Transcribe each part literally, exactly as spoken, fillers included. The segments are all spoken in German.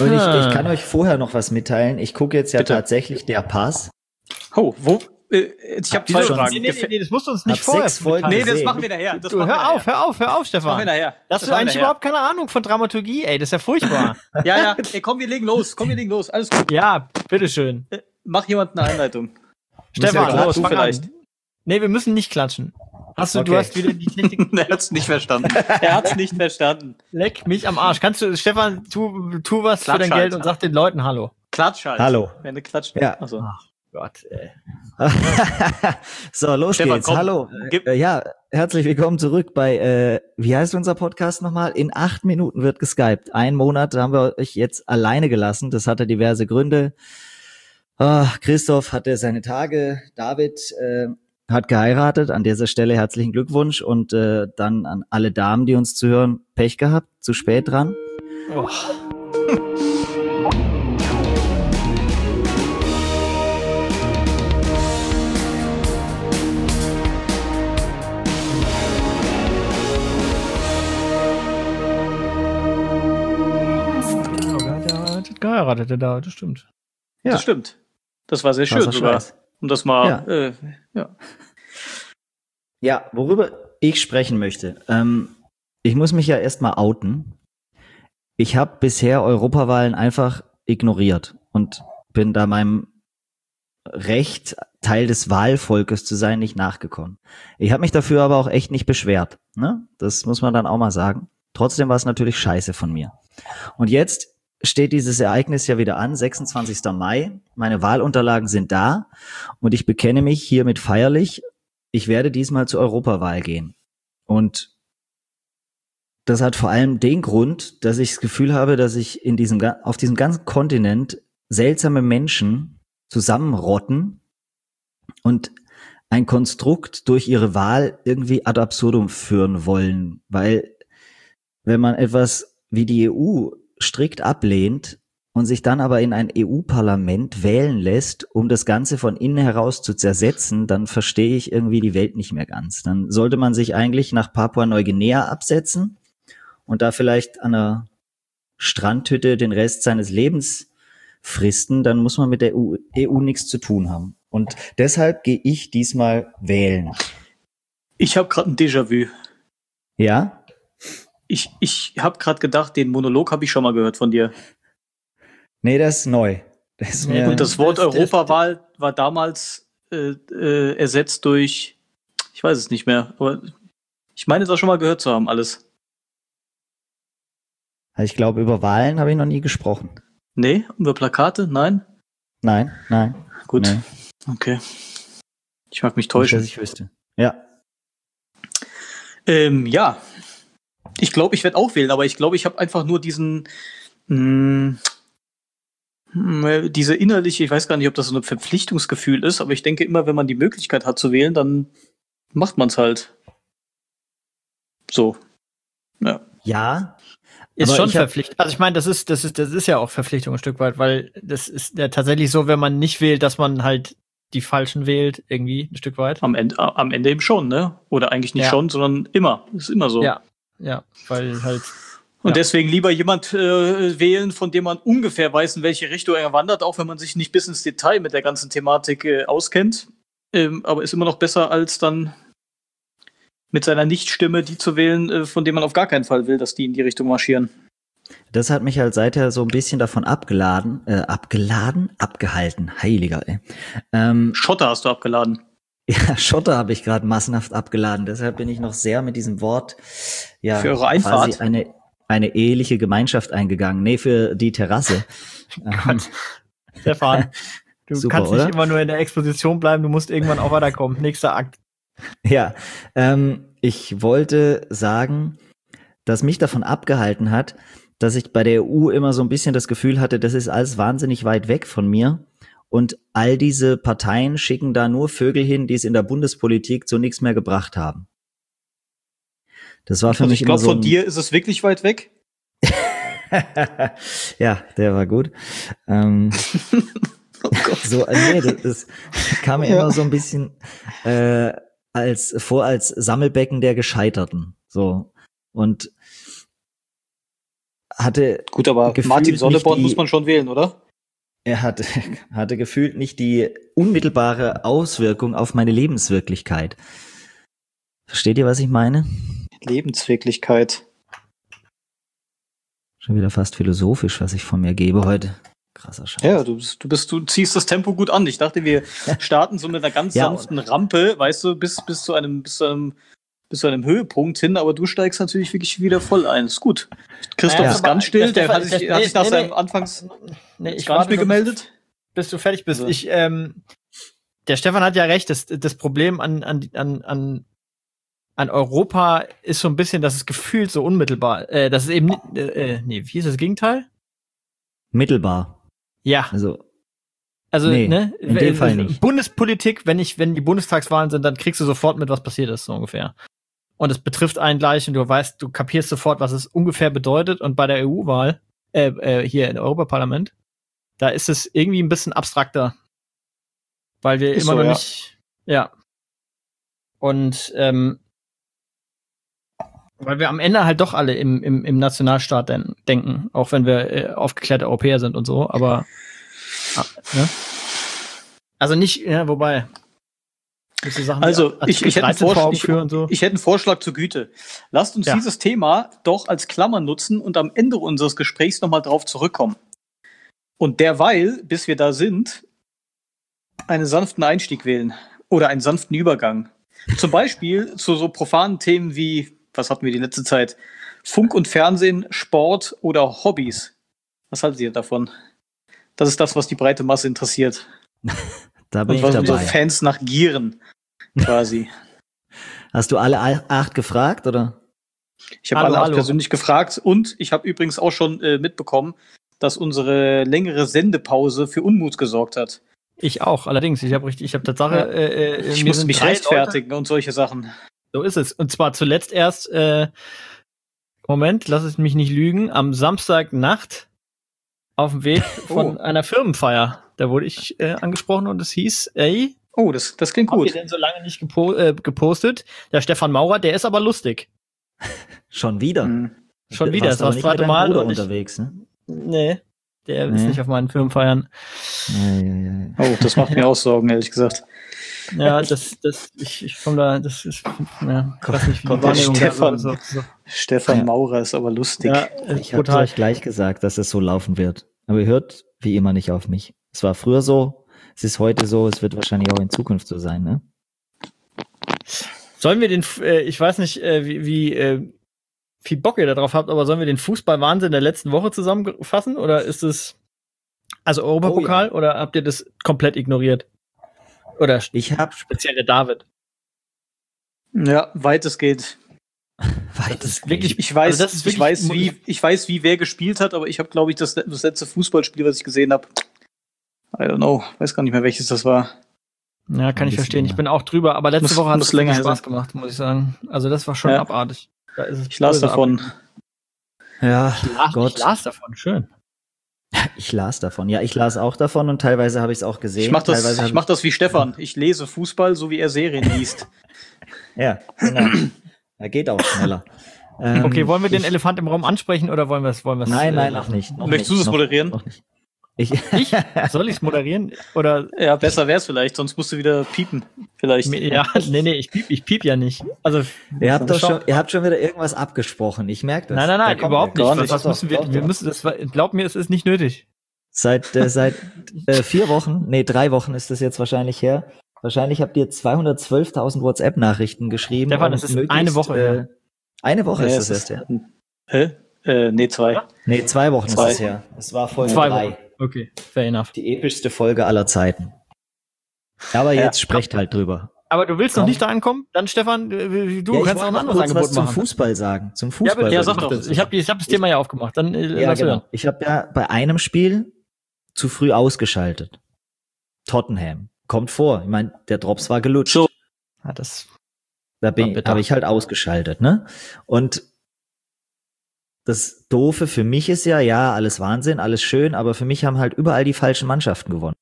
Und ich, ich kann euch vorher noch was mitteilen. Ich gucke jetzt ja Bitte. tatsächlich der Pass. Oh, wo? Ich habe zwei Fragen. Nee, nee, nee, nee, das musst du uns nicht Hab vorher sechs Folgen Nee, gesehen. das machen wir nachher. Das Du, machen wir hör nachher. auf, hör auf, hör auf, Stefan. Das machen wir nachher. Das hast du eigentlich überhaupt keine Ahnung von Dramaturgie, ey. Das ist ja furchtbar. Ja, ja. Ey, komm, wir legen los. Komm, wir legen los. Alles gut. Ja, bitteschön. Äh, Mach jemand eine Einleitung. Stefan, ja los, du fang vielleicht. an. Nee, wir müssen nicht klatschen. Hast du, Okay. du hast wieder die Technik. er hat's nicht verstanden. Er hat's nicht verstanden. Leck mich am Arsch. Kannst du, Stefan, tu, tu was Klatsch für dein halt. Geld und sag den Leuten Hallo. Klatsch halt. Hallo. Wenn du klatscht. Ja. Also. Ach Gott, ey. So, los Stefan, geht's. komm, Hallo. gib- Äh, ja, herzlich willkommen zurück bei, äh, wie heißt unser Podcast nochmal? In acht Minuten wird geskypt. Einen Monat haben wir euch jetzt alleine gelassen. Das hatte diverse Gründe. Ah, Christoph hatte seine Tage. David äh, hat geheiratet. An dieser Stelle herzlichen Glückwunsch. Und äh, dann an alle Damen, die uns zuhören, Pech gehabt. Zu spät dran. Oh. Geheiratet, der da, das stimmt. Ja. Das stimmt. Das war sehr schön Krasser sogar. Scheiß. Um das mal, Ja. äh, ja. Ja, worüber ich sprechen möchte. Ähm, ich muss mich ja erstmal outen. Ich habe bisher Europawahlen einfach ignoriert und bin da meinem Recht, Teil des Wahlvolkes zu sein, nicht nachgekommen. Ich habe mich dafür aber auch echt nicht beschwert. Ne? Das muss man dann auch mal sagen. Trotzdem war es natürlich scheiße von mir. Und jetzt steht dieses Ereignis ja wieder an, sechsundzwanzigster Mai. Meine Wahlunterlagen sind da und ich bekenne mich hiermit feierlich. Ich werde diesmal zur Europawahl gehen. Und das hat vor allem den Grund, dass ich das Gefühl habe, dass ich in diesem, auf diesem ganzen Kontinent seltsame Menschen zusammenrotten und ein Konstrukt durch ihre Wahl irgendwie ad absurdum führen wollen. Weil wenn man etwas wie die E U strikt ablehnt und sich dann aber in ein E U-Parlament wählen lässt, um das Ganze von innen heraus zu zersetzen, dann verstehe ich irgendwie die Welt nicht mehr ganz. Dann sollte man sich eigentlich nach Papua-Neuguinea absetzen und da vielleicht an einer Strandhütte den Rest seines Lebens fristen, dann muss man mit der E U nichts zu tun haben. Und deshalb gehe ich diesmal wählen. Ich habe gerade ein Déjà-vu. Ja? Ich, ich habe gerade gedacht, den Monolog habe ich schon mal gehört von dir. Nee, das ist neu. Das ist Ja, mir, Und das Wort das- das- Europawahl war damals äh, äh, ersetzt durch, ich weiß es nicht mehr, aber ich meine es auch schon mal gehört zu haben, alles. ich glaube, über Wahlen habe ich noch nie gesprochen. Nee, über Plakate? Nein? Nein, nein. Gut, Nee. okay. Ich mag mich Nicht, täuschen. dass ich wüsste. Ja. Ähm, ja, ich glaube, ich werde auch wählen, aber ich glaube, ich habe einfach nur diesen, mh, mh, diese innerliche, ich weiß gar nicht, ob das so ein Verpflichtungsgefühl ist, aber ich denke immer, wenn man die Möglichkeit hat zu wählen, dann macht man es halt. So. Ja. Ja. Ist Aber schon ich hab- verpflichtend. Also ich meine, das ist, das ist, das ist ja auch Verpflichtung ein Stück weit, weil das ist ja tatsächlich so, wenn man nicht wählt, dass man halt die Falschen wählt, irgendwie ein Stück weit. Am Ende, am Ende eben schon, ne? Oder eigentlich nicht Ja. schon, sondern immer. Ist immer so. Ja, ja, weil halt. Und Ja. deswegen lieber jemand äh, wählen, von dem man ungefähr weiß, in welche Richtung er wandert, auch wenn man sich nicht bis ins Detail mit der ganzen Thematik äh, auskennt. Ähm, aber ist immer noch besser, als dann mit seiner Nichtstimme die zu wählen, äh, von dem man auf gar keinen Fall will, dass die in die Richtung marschieren. Das hat mich halt seither so ein bisschen davon abgeladen, äh, abgeladen, abgehalten, heiliger, ey. Ähm, Schotter hast du abgeladen. ja, Schotter habe ich gerade massenhaft abgeladen, deshalb bin ich noch sehr mit diesem Wort, ja, Für eure Einfahrt? quasi eine, eine eheliche Gemeinschaft eingegangen. Nee, für die Terrasse. ähm, Stefan, du Super, kannst oder? nicht immer nur in der Exposition bleiben, du musst irgendwann auch weiterkommen. Nächster Akt. Ja, ähm, ich wollte sagen, dass mich davon abgehalten hat, dass ich bei der E U immer so ein bisschen das Gefühl hatte, das ist alles wahnsinnig weit weg von mir und all diese Parteien schicken da nur Vögel hin, die es in der Bundespolitik zu nichts mehr gebracht haben. Das war für Also mich ich immer glaube, so von ein, dir ist es wirklich weit weg. ja, der war gut. Ähm, Oh Gott. so, äh, nee, das, das kam mir Ja. immer so ein bisschen äh, als vor als Sammelbecken der Gescheiterten. So und hatte Gut, aber gefühlt Martin nicht Sonneborn die- muss man schon wählen, oder? er hatte, hatte gefühlt nicht die unmittelbare Auswirkung auf meine Lebenswirklichkeit. Versteht ihr, was ich meine? Lebenswirklichkeit. Schon wieder fast philosophisch, was ich von mir gebe heute. Krasser Scheiß. Ja, du bist, du bist, du ziehst das Tempo gut an. Ich dachte, wir starten so mit einer ganz Ja, sanften Rampe, weißt du, bis, bis zu einem, bis zu einem, bis zu einem Höhepunkt hin, aber du steigst natürlich wirklich wieder voll ein. Ist gut. Christoph Naja, ist aber ganz still, der der, hat Stefan- sich, der- hat sich nach nee, seinem nee. Anfangs Nee, ich gar nicht warte, mehr gemeldet. bis du fertig bist. Also. Ich, ähm, der Stefan hat ja recht, das, das Problem an, an, an, an, an Europa ist so ein bisschen, dass es gefühlt so unmittelbar, äh, das ist eben, nicht- äh, äh, nee, wie ist das Gegenteil? Mittelbar. Ja, Also, also, nee, ne, in dem Fall nicht. Bundespolitik, wenn ich, wenn die Bundestagswahlen sind, dann kriegst du sofort mit, was passiert ist, so ungefähr. Und es betrifft einen gleich und du weißt, du kapierst sofort, was es ungefähr bedeutet. Und bei der E U-Wahl, äh, äh, hier im Europaparlament, da ist es irgendwie ein bisschen abstrakter. Weil wir Ist immer so, noch ja. nicht, ja. Und, ähm, weil wir am Ende halt doch alle im, im, im Nationalstaat den, denken, auch wenn wir äh, aufgeklärte Europäer sind und so, aber ah, ne? Also nicht, ja, wobei. gewisse Sachen wie Also, ich, Artikel ich, hätte einen dreizehn vor Vorschlag, Augen ich, führen und so. ich hätte einen Vorschlag zur Güte. Lasst uns Ja. dieses Thema doch als Klammer nutzen und am Ende unseres Gesprächs nochmal drauf zurückkommen. Und derweil, bis wir da sind, einen sanften Einstieg wählen oder einen sanften Übergang. Zum Beispiel zu so profanen Themen wie, was hatten wir die letzte Zeit? Funk und Fernsehen, Sport oder Hobbys. Was haltet ihr davon? Das ist das, was die breite Masse interessiert. da bin Und ich was unsere dabei. Fans nach gieren, quasi. Hast du alle a- acht gefragt, oder? Ich habe Hallo, alle acht hallo. persönlich gefragt und ich habe übrigens auch schon äh, mitbekommen, dass unsere längere Sendepause für Unmut gesorgt hat. Ich auch, allerdings. Ich habe richtig, ich habe Tatsache, Ja. äh, äh, Ich mir musste sind mich drei rechtfertigen und solche Sachen. Leute, so ist es. Und zwar zuletzt erst, äh, Moment, lass es mich nicht lügen, am Samstagnacht auf dem Weg von Oh. einer Firmenfeier. Da wurde ich äh, angesprochen und es hieß, ey, Oh, das, das klingt habt ihr gut. denn so lange nicht gepo äh, gepostet? Der Stefan Maurer, der ist aber lustig. Schon wieder. Hm. Schon Du wieder, warst das war aber das nicht zweite mit deinem Mal. Bruder und ich- unterwegs, ne? Nee, der ist Nee. nicht auf meinen Firmenfeiern. Ja, ja, ja. Oh, das macht mir auch Sorgen, ehrlich gesagt. Ja, das, das, ich, ich komm da, das ist, ja, ich weiß nicht, wie Kommt die der Wahrnehmung da Stefan. so, so, Stefan Ja. Maurer ist aber lustig. ja, äh, Ich habe brutal. euch gleich gesagt, dass es so laufen wird. Aber ihr hört wie immer nicht auf mich. Es war früher so, es ist heute so, es wird wahrscheinlich auch in Zukunft so sein, ne? Sollen wir den, äh, ich weiß nicht, äh, wie, wie äh, viel Bock ihr da drauf habt, aber sollen wir den Fußballwahnsinn der letzten Woche zusammenfassen? Oder ist es, also Europapokal, Oh oder habt ihr das komplett ignoriert? Oder Ich habe speziell der David? Ja, weitestgehend. weit ist wirklich- Ich weiß, Also das ist ich wirklich- weiß, wie, ich weiß, wie wer gespielt hat, aber ich habe, glaube ich, das, das letzte Fußballspiel, was ich gesehen habe. I don't know, weiß gar nicht mehr, welches das war. Ja, kann Ein ich verstehen. bisschen, Ich bin auch drüber, aber letzte Muss- Woche hat muss es länger länger Spaß sein. gemacht, muss ich sagen. Also das war schon Ja. abartig. Da ist es Ich las böse davon. abartig. Ja, Ich las, Gott. ich las davon, schön. Ich las davon. Ja, ich las auch davon und teilweise habe ich es auch gesehen. Ich mach das, teilweise ich hab mach das wie Stefan. Ich lese Fußball, so wie er Serien liest. Ja, genau. Er geht auch schneller. Ähm, Okay, wollen wir den ich, Elefant im Raum ansprechen oder wollen wir es wollen wir's, Nein, äh, nein, noch nicht. Noch Möchtest nicht, du das noch, moderieren? Noch nicht. Ich, Ich? Soll ich es moderieren? Oder Ja, besser wär's vielleicht, sonst musst du wieder piepen. Vielleicht. ja, nee, nee, ich piep, ich piep ja nicht. Also ihr, habt doch Schau- schon, ihr habt schon wieder irgendwas abgesprochen. Ich merke das. nein, nein, nein, Da kommt überhaupt er. nicht. gar Was, nicht. was müssen wir, Doch, wir doch. müssen das, glaub mir, es ist nicht nötig. Seit, äh, seit äh, vier Wochen, nee, drei Wochen ist das jetzt wahrscheinlich her. Wahrscheinlich habt ihr zweihundertzwölftausend WhatsApp-Nachrichten geschrieben. Stefan, und das ist möglichst, eine Woche her. Äh, eine Woche Ja, ist es das erst her. Hä? Äh, nee, zwei. Nee, zwei Wochen Zwei. ist es her. Es war Folge Zwei drei. Wochen. Okay, fair enough. Die epischste Folge aller Zeiten. Aber Ja. jetzt sprecht halt drüber. Aber du willst noch Komm. nicht da ankommen? Dann Stefan, du, du Ja, ich kannst auch wollte ein noch anderes kurz Angebot was zum machen. Fußball sagen. Zum Ja, Fußball. bitte, ja, wollte sag ich doch. dazu Ich habe ich hab das Thema ja aufgemacht. Dann äh, Ja, lass genau. hören. Ich habe ja bei einem Spiel zu früh ausgeschaltet. Tottenham. Kommt vor. Ich meine, der Drops war gelutscht. So. Ja, das Da War bin bitter. habe ich halt ausgeschaltet, ne? Und das Doofe für mich ist ja, ja, alles Wahnsinn, alles schön, aber für mich haben halt überall die falschen Mannschaften gewonnen.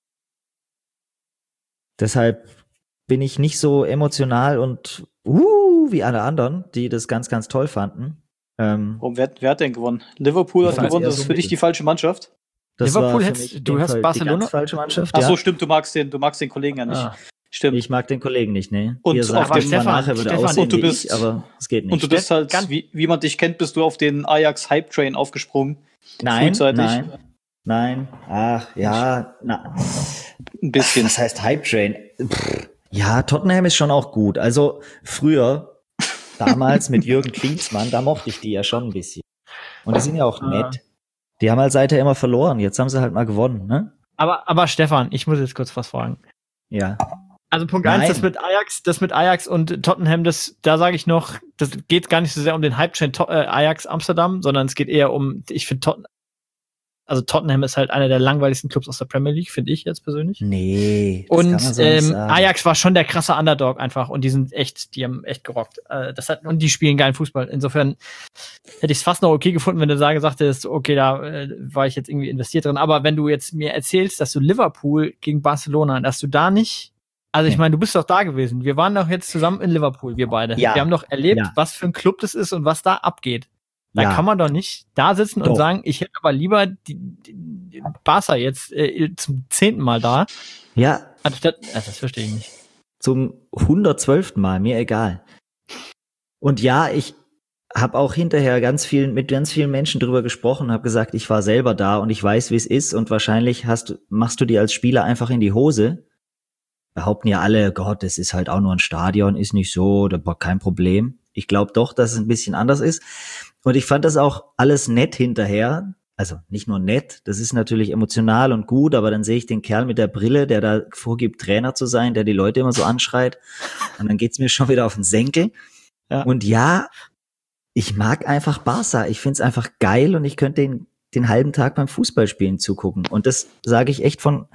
Deshalb bin ich nicht so emotional und uh, wie alle anderen, die das ganz, ganz toll fanden. Ähm, Warum, wer, wer hat denn gewonnen? Liverpool hat Ich weiß gewonnen, eher das so ist für dich mittel. die falsche Mannschaft? das Liverpool war für hättest- mich in du dem hast Fall Barcelona? die ganz falsche Mannschaft. Ach Ja. so, stimmt, du magst den, du magst den Kollegen ja nicht. Ah. Stimmt. Ich mag den Kollegen nicht, ne? Und Ihr sagt aber immer Stefan, nachher, würde Stefan, aussehen und du wie bist- ich, aber es geht nicht. Und du bist halt, Ganz- wie, wie man dich kennt, bist du auf den Ajax-Hype-Train aufgesprungen. nein, frühzeitig. nein, nein. Ach, ja, na. Ein bisschen. Was heißt Hype Train? Pff, ja, Tottenham ist schon auch gut. Also früher, damals mit Jürgen Klinsmann, da mochte ich die ja schon ein bisschen. Und die sind ja auch Ah. nett. Die haben halt seither immer verloren. Jetzt haben sie halt mal gewonnen, ne? Aber, aber Stefan, ich muss jetzt kurz was fragen. Ja. Also Punkt Nein. eins, das mit Ajax, das mit Ajax und Tottenham, das, da sage ich noch, das geht gar nicht so sehr um den Hype-Train To- äh, Ajax Amsterdam, sondern es geht eher um, ich finde Tottenham, also Tottenham ist halt einer der langweiligsten Clubs aus der Premier League, finde ich jetzt persönlich. Nee. das Und kann man so nicht ähm, sagen. Ajax war schon der krasse Underdog einfach und die sind echt, die haben echt gerockt. Äh, das hat, und die spielen geilen Fußball. Insofern hätte ich es fast noch okay gefunden, wenn du sagen sagtest, okay, da äh, war ich jetzt irgendwie investiert drin. Aber wenn du jetzt mir erzählst, dass du Liverpool gegen Barcelona, dass du da nicht, also ich Nee. meine, du bist doch da gewesen. Wir waren doch jetzt zusammen in Liverpool, wir beide. Ja. Wir haben doch erlebt, Ja. was für ein Club das ist und was da abgeht. Da Ja. kann man doch nicht da sitzen und Doch. sagen, ich hätte aber lieber die, die Barca jetzt äh, zum zehnten Mal da. Ja, Anstatt, also das verstehe ich nicht. zum hundertzwölften Mal, mir egal. Und ja, ich habe auch hinterher ganz vielen, mit ganz vielen Menschen drüber gesprochen, habe gesagt, ich war selber da und ich weiß, wie es ist und wahrscheinlich hast, du- machst du dir als Spieler einfach in die Hose. Behaupten ja alle, Gott, das ist halt auch nur ein Stadion, ist nicht so, da war kein Problem. Ich glaube doch, dass es ein bisschen anders ist. Und ich fand das auch alles nett hinterher. Also nicht nur nett, das ist natürlich emotional und gut, aber dann sehe ich den Kerl mit der Brille, der da vorgibt, Trainer zu sein, der die Leute immer so anschreit. Und dann geht's mir schon wieder auf den Senkel. Ja. Und ja, ich mag einfach Barca. Ich find's einfach geil und ich könnte den, den halben Tag beim Fußballspielen zugucken. Und das sage ich echt von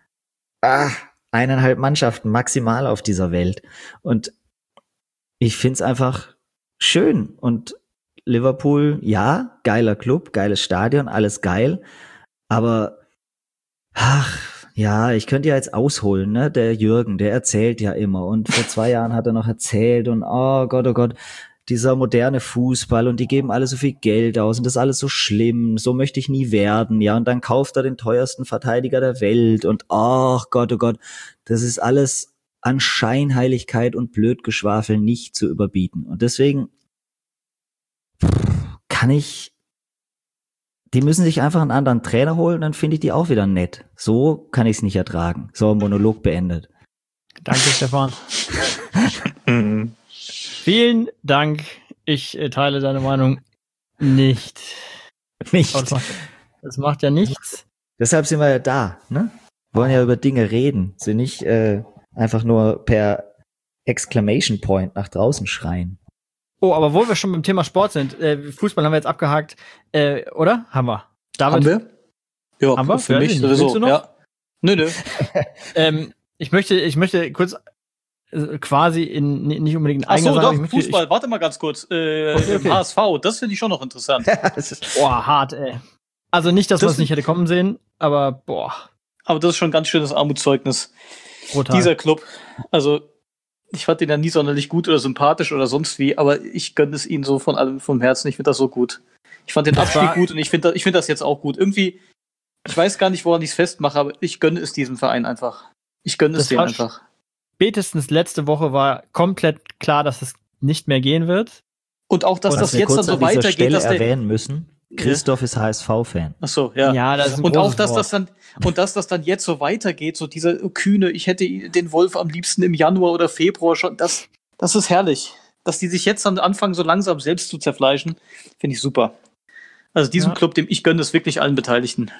ah, eineinhalb Mannschaften maximal auf dieser Welt. Und ich find's einfach schön. Und Liverpool, ja, geiler Club, geiles Stadion, alles geil. Aber, ach, ja, ich könnte ja jetzt ausholen, ne? Der Jürgen, der erzählt ja immer. Und vor zwei Jahren hat er noch erzählt und oh Gott, oh Gott, dieser moderne Fußball und die geben alle so viel Geld aus und das ist alles so schlimm, so möchte ich nie werden, ja. Und dann kauft er den teuersten Verteidiger der Welt und ach Gott, oh Gott, das ist alles an Scheinheiligkeit und Blödgeschwafel nicht zu überbieten. Und deswegen kann ich, die müssen sich einfach einen anderen Trainer holen, dann finde ich die auch wieder nett. So kann ich es nicht ertragen. So, Monolog beendet. Danke, Stefan. Mhm. Vielen Dank. Ich äh, teile deine Meinung nicht. Nicht. Aber das macht, das macht ja nichts. Deshalb sind wir ja da, ne? Wollen ja über Dinge reden, sind nicht äh, einfach nur per Exclamation Point nach draußen schreien. Oh, aber wo wir schon beim Thema Sport sind, äh, Fußball haben wir jetzt abgehakt, äh, oder? Haben wir. David, Haben wir? Ja, Haben wir? für Weiß mich ich nicht. Willst sowieso. du noch? Ja. Nö, nö. Ähm, ich möchte, ich möchte kurz äh, quasi in ni- nicht unbedingt in Ach so, eigener doch, Sache, ich möchte, Fußball. Warte mal ganz kurz. Äh, Okay, okay. H S V, das finde ich schon noch interessant. Das ist- Ich, boah, hart, ey. Also nicht, dass Das- man es nicht hätte kommen sehen, aber boah, Aber das ist schon ein ganz schönes Armutszeugnis. brutal. Dieser Club. Also, ich fand den ja nie sonderlich gut oder sympathisch oder sonst wie, aber ich gönne es ihnen so von allem vom Herzen. Ich finde das so gut. Ich fand den Das Abstieg war- gut und ich finde das, ich finde das jetzt auch gut. Irgendwie, ich weiß gar nicht, woran ich es festmache, aber ich gönne es diesem Verein einfach. Ich gönne es Das denen war- einfach. Spätestens letzte Woche war komplett klar, dass es nicht mehr gehen wird. Und auch, dass Und das Was wir jetzt dann kurz so an dieser weitergeht, Stelle dass der. erwähnen müssen, Christoph ist H S V-Fan. Ach so, ja. das ist ein Und auch, großes dass Wort. das dann, und dass das dann jetzt so weitergeht, so dieser kühne, ich hätte den Wolf am liebsten im Januar oder Februar schon, das, das ist herrlich. Dass die sich jetzt dann anfangen, so langsam selbst zu zerfleischen, finde ich super. Also diesem Ja. Club, dem ich gönne es wirklich allen Beteiligten.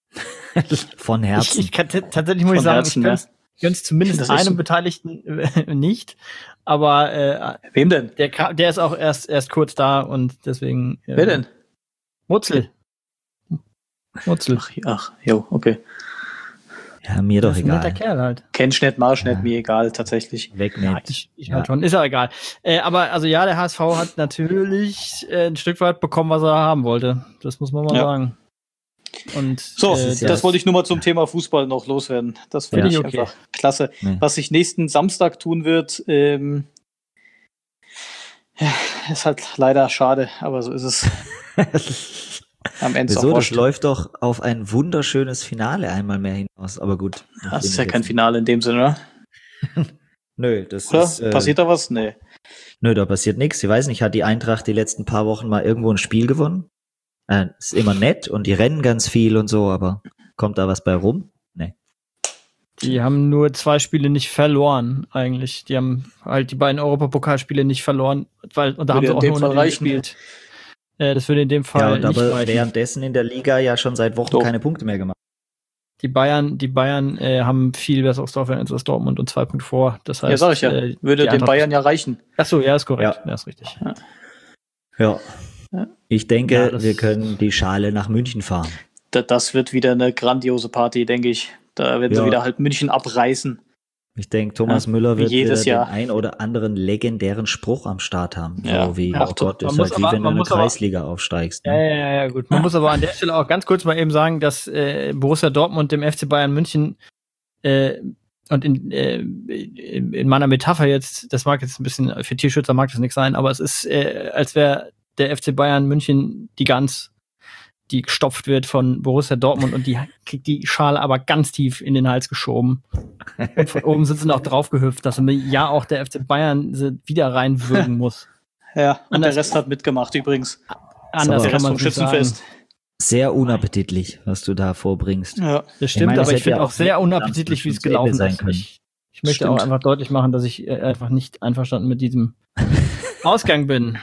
Von Ich, Herzen. ich kann t- tatsächlich muss ich Von sagen, Herzen, ich gönn's, gönn's zumindest Das ist einem so- Beteiligten äh, nicht. Aber äh, Wem denn? der, ka- der ist auch erst, erst kurz da und deswegen. Äh, Wer denn? Mutzel. Mutzel. Ach, ach, jo, okay. Ja, mir doch Das ist ein netter egal. Kerl halt. Kennst nicht, marsch Ja. nicht, mir egal, tatsächlich. Weg Ja, mit. ich, ich Ja. halt schon. Ist ja egal. Äh, aber also ja, der H S V hat natürlich äh, ein Stück weit bekommen, was er haben wollte. Das muss man mal Ja. sagen. Und So, äh, ist ja- das wollte ich nur mal zum Thema Fußball noch loswerden. Das finde Ja. ich Okay. einfach klasse. Ja. Was sich nächsten Samstag tun wird, ähm, Ja, ist halt leider schade, aber so ist es. Am Ende Wieso? auch Das wurscht. läuft doch auf ein wunderschönes Finale einmal mehr hinaus. Aber gut. Das ist ja kein Finale in dem Sinne, oder? Nö, das Oder? ist. Äh, Passiert da was? Nee. Nö, da passiert nichts. Ich weiß nicht, hat die Eintracht die letzten paar Wochen mal irgendwo ein Spiel gewonnen? Äh, ist immer nett und die rennen ganz viel und so, aber kommt da was bei rum? Nee. Die haben nur zwei Spiele nicht verloren, eigentlich. Die haben halt die beiden Europapokalspiele nicht verloren, weil, und da Würde haben sie in auch dem nur Fall unentschieden reichen. gespielt. Äh, das würde in dem Ja, Fall und nicht aber reichen. währenddessen in der Liga ja schon seit Wochen Doch. keine Punkte mehr gemacht. Die Bayern, die Bayern äh, haben viel besseres Torverhältnis als Dortmund und zwei Punkte vor. Das heißt, Ja, sag ich ja. äh, Würde die den Eintracht- Bayern ja reichen. Ach so, ja, ist korrekt. Ja. Ja, ist richtig. Ja. Ja. Ich denke, Ja, das- wir können die Schale nach München fahren. Da- Das wird wieder eine grandiose Party, denke ich. Da werden Ja. sie wieder halt München abreißen. Ich denke, Thomas Ja, Müller wie wird jedes wieder Jahr. den ein oder anderen legendären Spruch am Start haben. Ja. So wie, Ja, oh Gott, man ist muss halt wie aber- wenn du man in eine muss aber- Kreisliga aufsteigst. Ja, Ne? ja, ja, ja, gut. Man muss aber an der Stelle auch ganz kurz mal eben sagen, dass äh, Borussia Dortmund dem F C Bayern München äh, und in, äh, in, in meiner Metapher jetzt, das mag jetzt ein bisschen, für Tierschützer mag das nichts sein, aber es ist, äh, als wäre der F C Bayern München die Gans, die gestopft wird von Borussia Dortmund und die kriegt die Schale aber ganz tief in den Hals geschoben. Und von oben sind sie noch draufgehüpft, dass ja auch der F C Bayern sie wieder reinwürgen muss. Ja, und Anders- der Rest hat mitgemacht übrigens. Anders Der kann Rest man vom es nicht sagen. Schützenfest. Sehr unappetitlich, was du da vorbringst. Ja. Das stimmt, meine, aber es ich hätte finde ja auch auch sehr mit unappetitlich, wie es Samstag schon zu Ende gelaufen sein ist. können. Ich, ich möchte Stimmt. auch einfach deutlich machen, dass ich äh, einfach nicht einverstanden mit diesem Ausgang bin.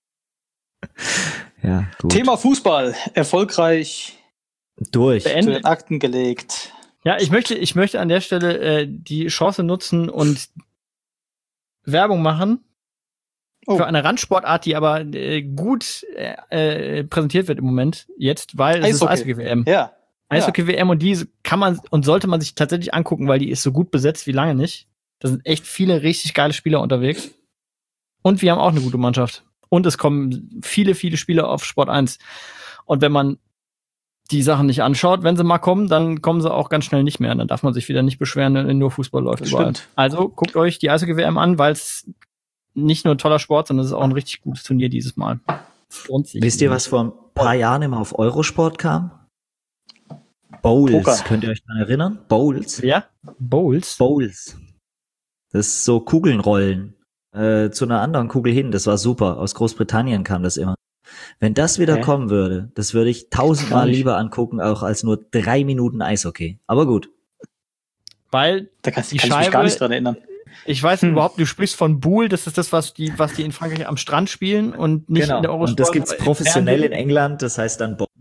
Ja, gut. Thema Fußball. Erfolgreich Durch. zu Beendet. den Akten gelegt. Ja, ich möchte, ich möchte an der Stelle äh, die Chance nutzen und Werbung machen Oh. für eine Randsportart, die aber äh, gut äh, äh, präsentiert wird im Moment jetzt, weil es ist Eishockey. Eishockey-W M. Ja. Eishockey-W M und die kann man und sollte man sich tatsächlich angucken, weil die ist so gut besetzt wie lange nicht. Da sind echt viele richtig geile Spieler unterwegs. Und wir haben auch eine gute Mannschaft. Und es kommen viele, viele Spieler auf Sport eins. Und wenn man die Sachen nicht anschaut, wenn sie mal kommen, dann kommen sie auch ganz schnell nicht mehr. Dann darf man sich wieder nicht beschweren, wenn nur Fußball läuft. Das überall. stimmt. Also guckt euch die Eishockey-W M an, weil es nicht nur ein toller Sport, sondern es ist auch ein richtig gutes Turnier dieses Mal. Es lohnt sich. Wisst ihr, was vor ein paar Jahren immer auf Eurosport kam? Bowls. Poker. Könnt ihr euch daran erinnern? Bowls. Ja? Bowls? Bowls. Das ist so Kugeln rollen. Äh, zu einer anderen Kugel hin. Das war super. Aus Großbritannien kam das immer. Wenn das wieder Hä? kommen würde, das würde ich tausendmal Gar nicht. lieber angucken, auch als nur drei Minuten Eishockey. Aber gut. Weil Da kann, Die kann ich mich Scheibe- gar nicht dran erinnern. ich weiß Hm. überhaupt, du sprichst von Boule, das ist das, was die, was die in Frankreich am Strand spielen und nicht in der Eurosport. Und das gibt's aber im professionell in Fernsehen. England, das heißt dann Bowl.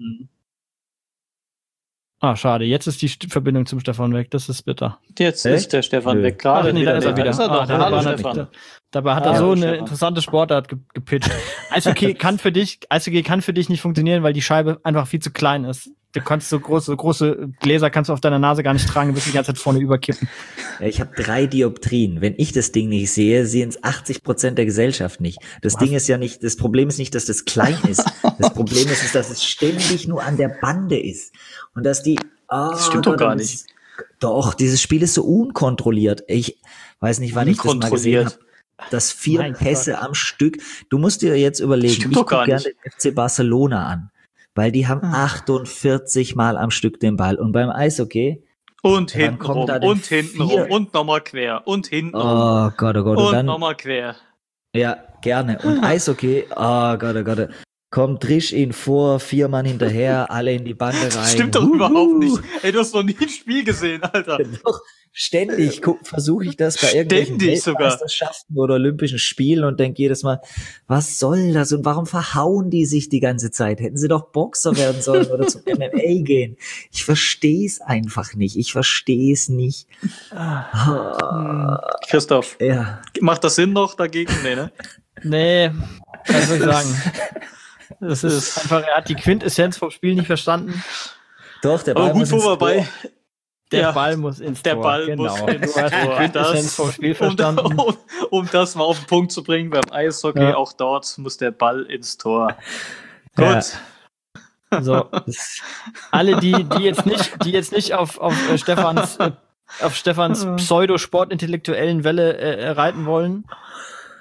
Ah, schade. Jetzt ist die St- Verbindung zum Stefan weg. Das ist bitter. Jetzt Echt? ist der Stefan Nö. weg. Gerade Ach, nee, da ist er Nee, wieder. Da ist er Ah, doch. da Hallo, war er Stefan. nicht. Dabei hat Hallo, er so eine Stefan. interessante Sportart ge gepitcht. Eishockey kann für dich, Eishockey kann für dich nicht funktionieren, weil die Scheibe einfach viel zu klein ist. Du kannst so große, so große Gläser kannst du auf deiner Nase gar nicht tragen, du wirst die ganze Zeit vorne überkippen. Ja, ich habe drei Dioptrien. Wenn ich das Ding nicht sehe, sehen es achtzig Prozent der Gesellschaft nicht. Das Ding ist ja nicht, das Problem ist nicht, dass das klein ist. Das Problem ist, ist, dass es ständig nur an der Bande ist. Und dass die, oh, Das stimmt doch gar das- nicht. Doch, dieses Spiel ist so unkontrolliert. Ich weiß nicht, wann ich das mal gesehen habe. Unkontrolliert. Das vier Mein Pässe am Stück. Du musst dir jetzt überlegen, Stimmt ich doch gar gucke gerne nicht. den F C Barcelona an. Weil die haben Ah. achtundvierzig Mal am Stück den Ball. Und beim Eishockey, Und Dann hinten kommt rum. da der Und hinten vier- rum. Und nochmal quer. Und hinten rum. oh Gott, oh Gott. Und, Und dann, nochmal quer. ja, gerne. Und Eishockey, oh Gott, oh Gott. Kommt Drisch ihn vor, vier Mann hinterher, alle in die Bande rein. Das stimmt doch Huhu. überhaupt nicht. Ey, du hast noch nie ein Spiel gesehen, Alter. Doch, ständig versuche ich das bei irgendwelchen Ständig sogar. Weltmeisterschaften oder Olympischen Spielen und denke jedes Mal, was soll das und warum verhauen die sich die ganze Zeit? Hätten sie doch Boxer werden sollen oder zum M M A gehen. Ich verstehe es einfach nicht. Ich verstehe es nicht. Ah, Christoph, ja. macht das Sinn noch dagegen? Nee, ne? Nee, was soll ich sagen? Das Das ist einfach, er hat die Quintessenz vom Spiel nicht verstanden. Doch, der Ball Aber gut, muss wo ins wir bei. Tor. Der Ja, Ball muss ins der Tor. Ball genau. muss ins Du hast die Tor. Quintessenz Das- vom Spiel Um, verstanden. um, um das mal auf den Punkt zu bringen, beim Eishockey, Ja. auch dort muss der Ball ins Tor. Ja. Gut. So, das- alle, die, die jetzt nicht, die jetzt nicht auf, auf äh, Stefans, äh, auf Stefans Pseudo-sportintellektuellen Welle äh, reiten wollen,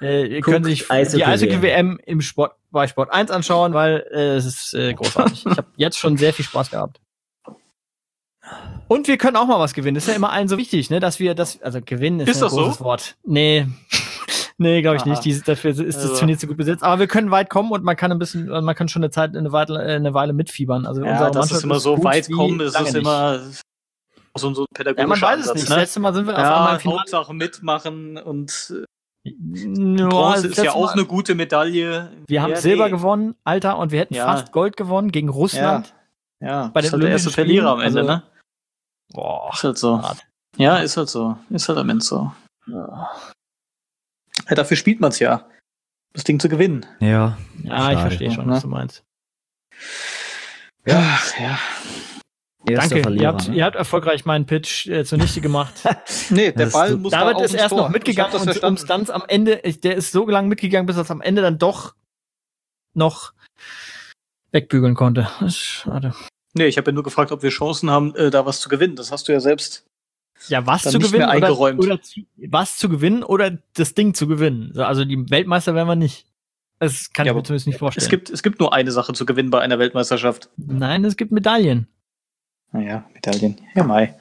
Äh, ihr Guckt könnt sich Eishockey die Eishockey-W M im Sport, bei Sport eins anschauen, weil äh, es ist äh, großartig. Ich habe jetzt schon sehr viel Spaß gehabt. Und wir können auch mal was gewinnen. Das ist ja immer allen so wichtig, ne, dass wir das, also gewinnen ist, Ist ein das großes so? Wort. Nee, nee, glaube ich Aha. nicht. Diese, dafür ist das Also. Turnier zu gut besetzt. Aber wir können weit kommen und man kann ein bisschen, man kann schon eine Zeit, eine Weile, eine Weile mitfiebern. Also Ja, unsere dass Mannschaft es immer ist so gut weit wie kommen, das lange ist nicht. immer so, so ein pädagogischer Ja, man weiß es Ansatz, nicht. ne? Das letzte Mal sind wir auf einmal Ja, im Finale. Hauptsache mitmachen und äh, Ja, Bronze das ist ja letzte auch Mal- eine gute Medaille. Wir haben ja, Silber nee. gewonnen, Alter, und wir hätten Ja. fast Gold gewonnen gegen Russland. Ja, Bei ist den halt der erste Olympischen Verlierer am Spielen, Ende, also- ne? Boah. Ist halt so. hart. Ja, ist halt so. Ist halt am Ende so. Ja, Ja, dafür spielt man es ja. Das Ding zu gewinnen. Ja. ich Schade. verstehe schon, Ne? was du meinst. Ja, ja. Erster Danke, Verlierer, ihr habt, ne? ihr habt erfolgreich meinen Pitch äh, zunichte gemacht. Nee, der Das Ball tut- muss da David auch ist ins erst Tor. noch Ich hab mitgegangen das und um verstanden. dann am Ende, ich- der ist so lange mitgegangen, bis er es am Ende dann doch noch wegbügeln konnte. Das ist schade. Nee, ich habe ja nur gefragt, ob wir Chancen haben, äh, da was zu gewinnen. Das hast du ja selbst. Ja, was Dann zu nicht gewinnen mehr oder, eingeräumt. oder zu, was zu gewinnen oder das Ding zu gewinnen. So, also die Weltmeister werden wir nicht. Das kann Ja, ich mir aber zumindest nicht vorstellen. Es gibt, es gibt nur eine Sache zu gewinnen bei einer Weltmeisterschaft. Nein, es gibt Medaillen. Naja, Medaillen. Ja, Mai.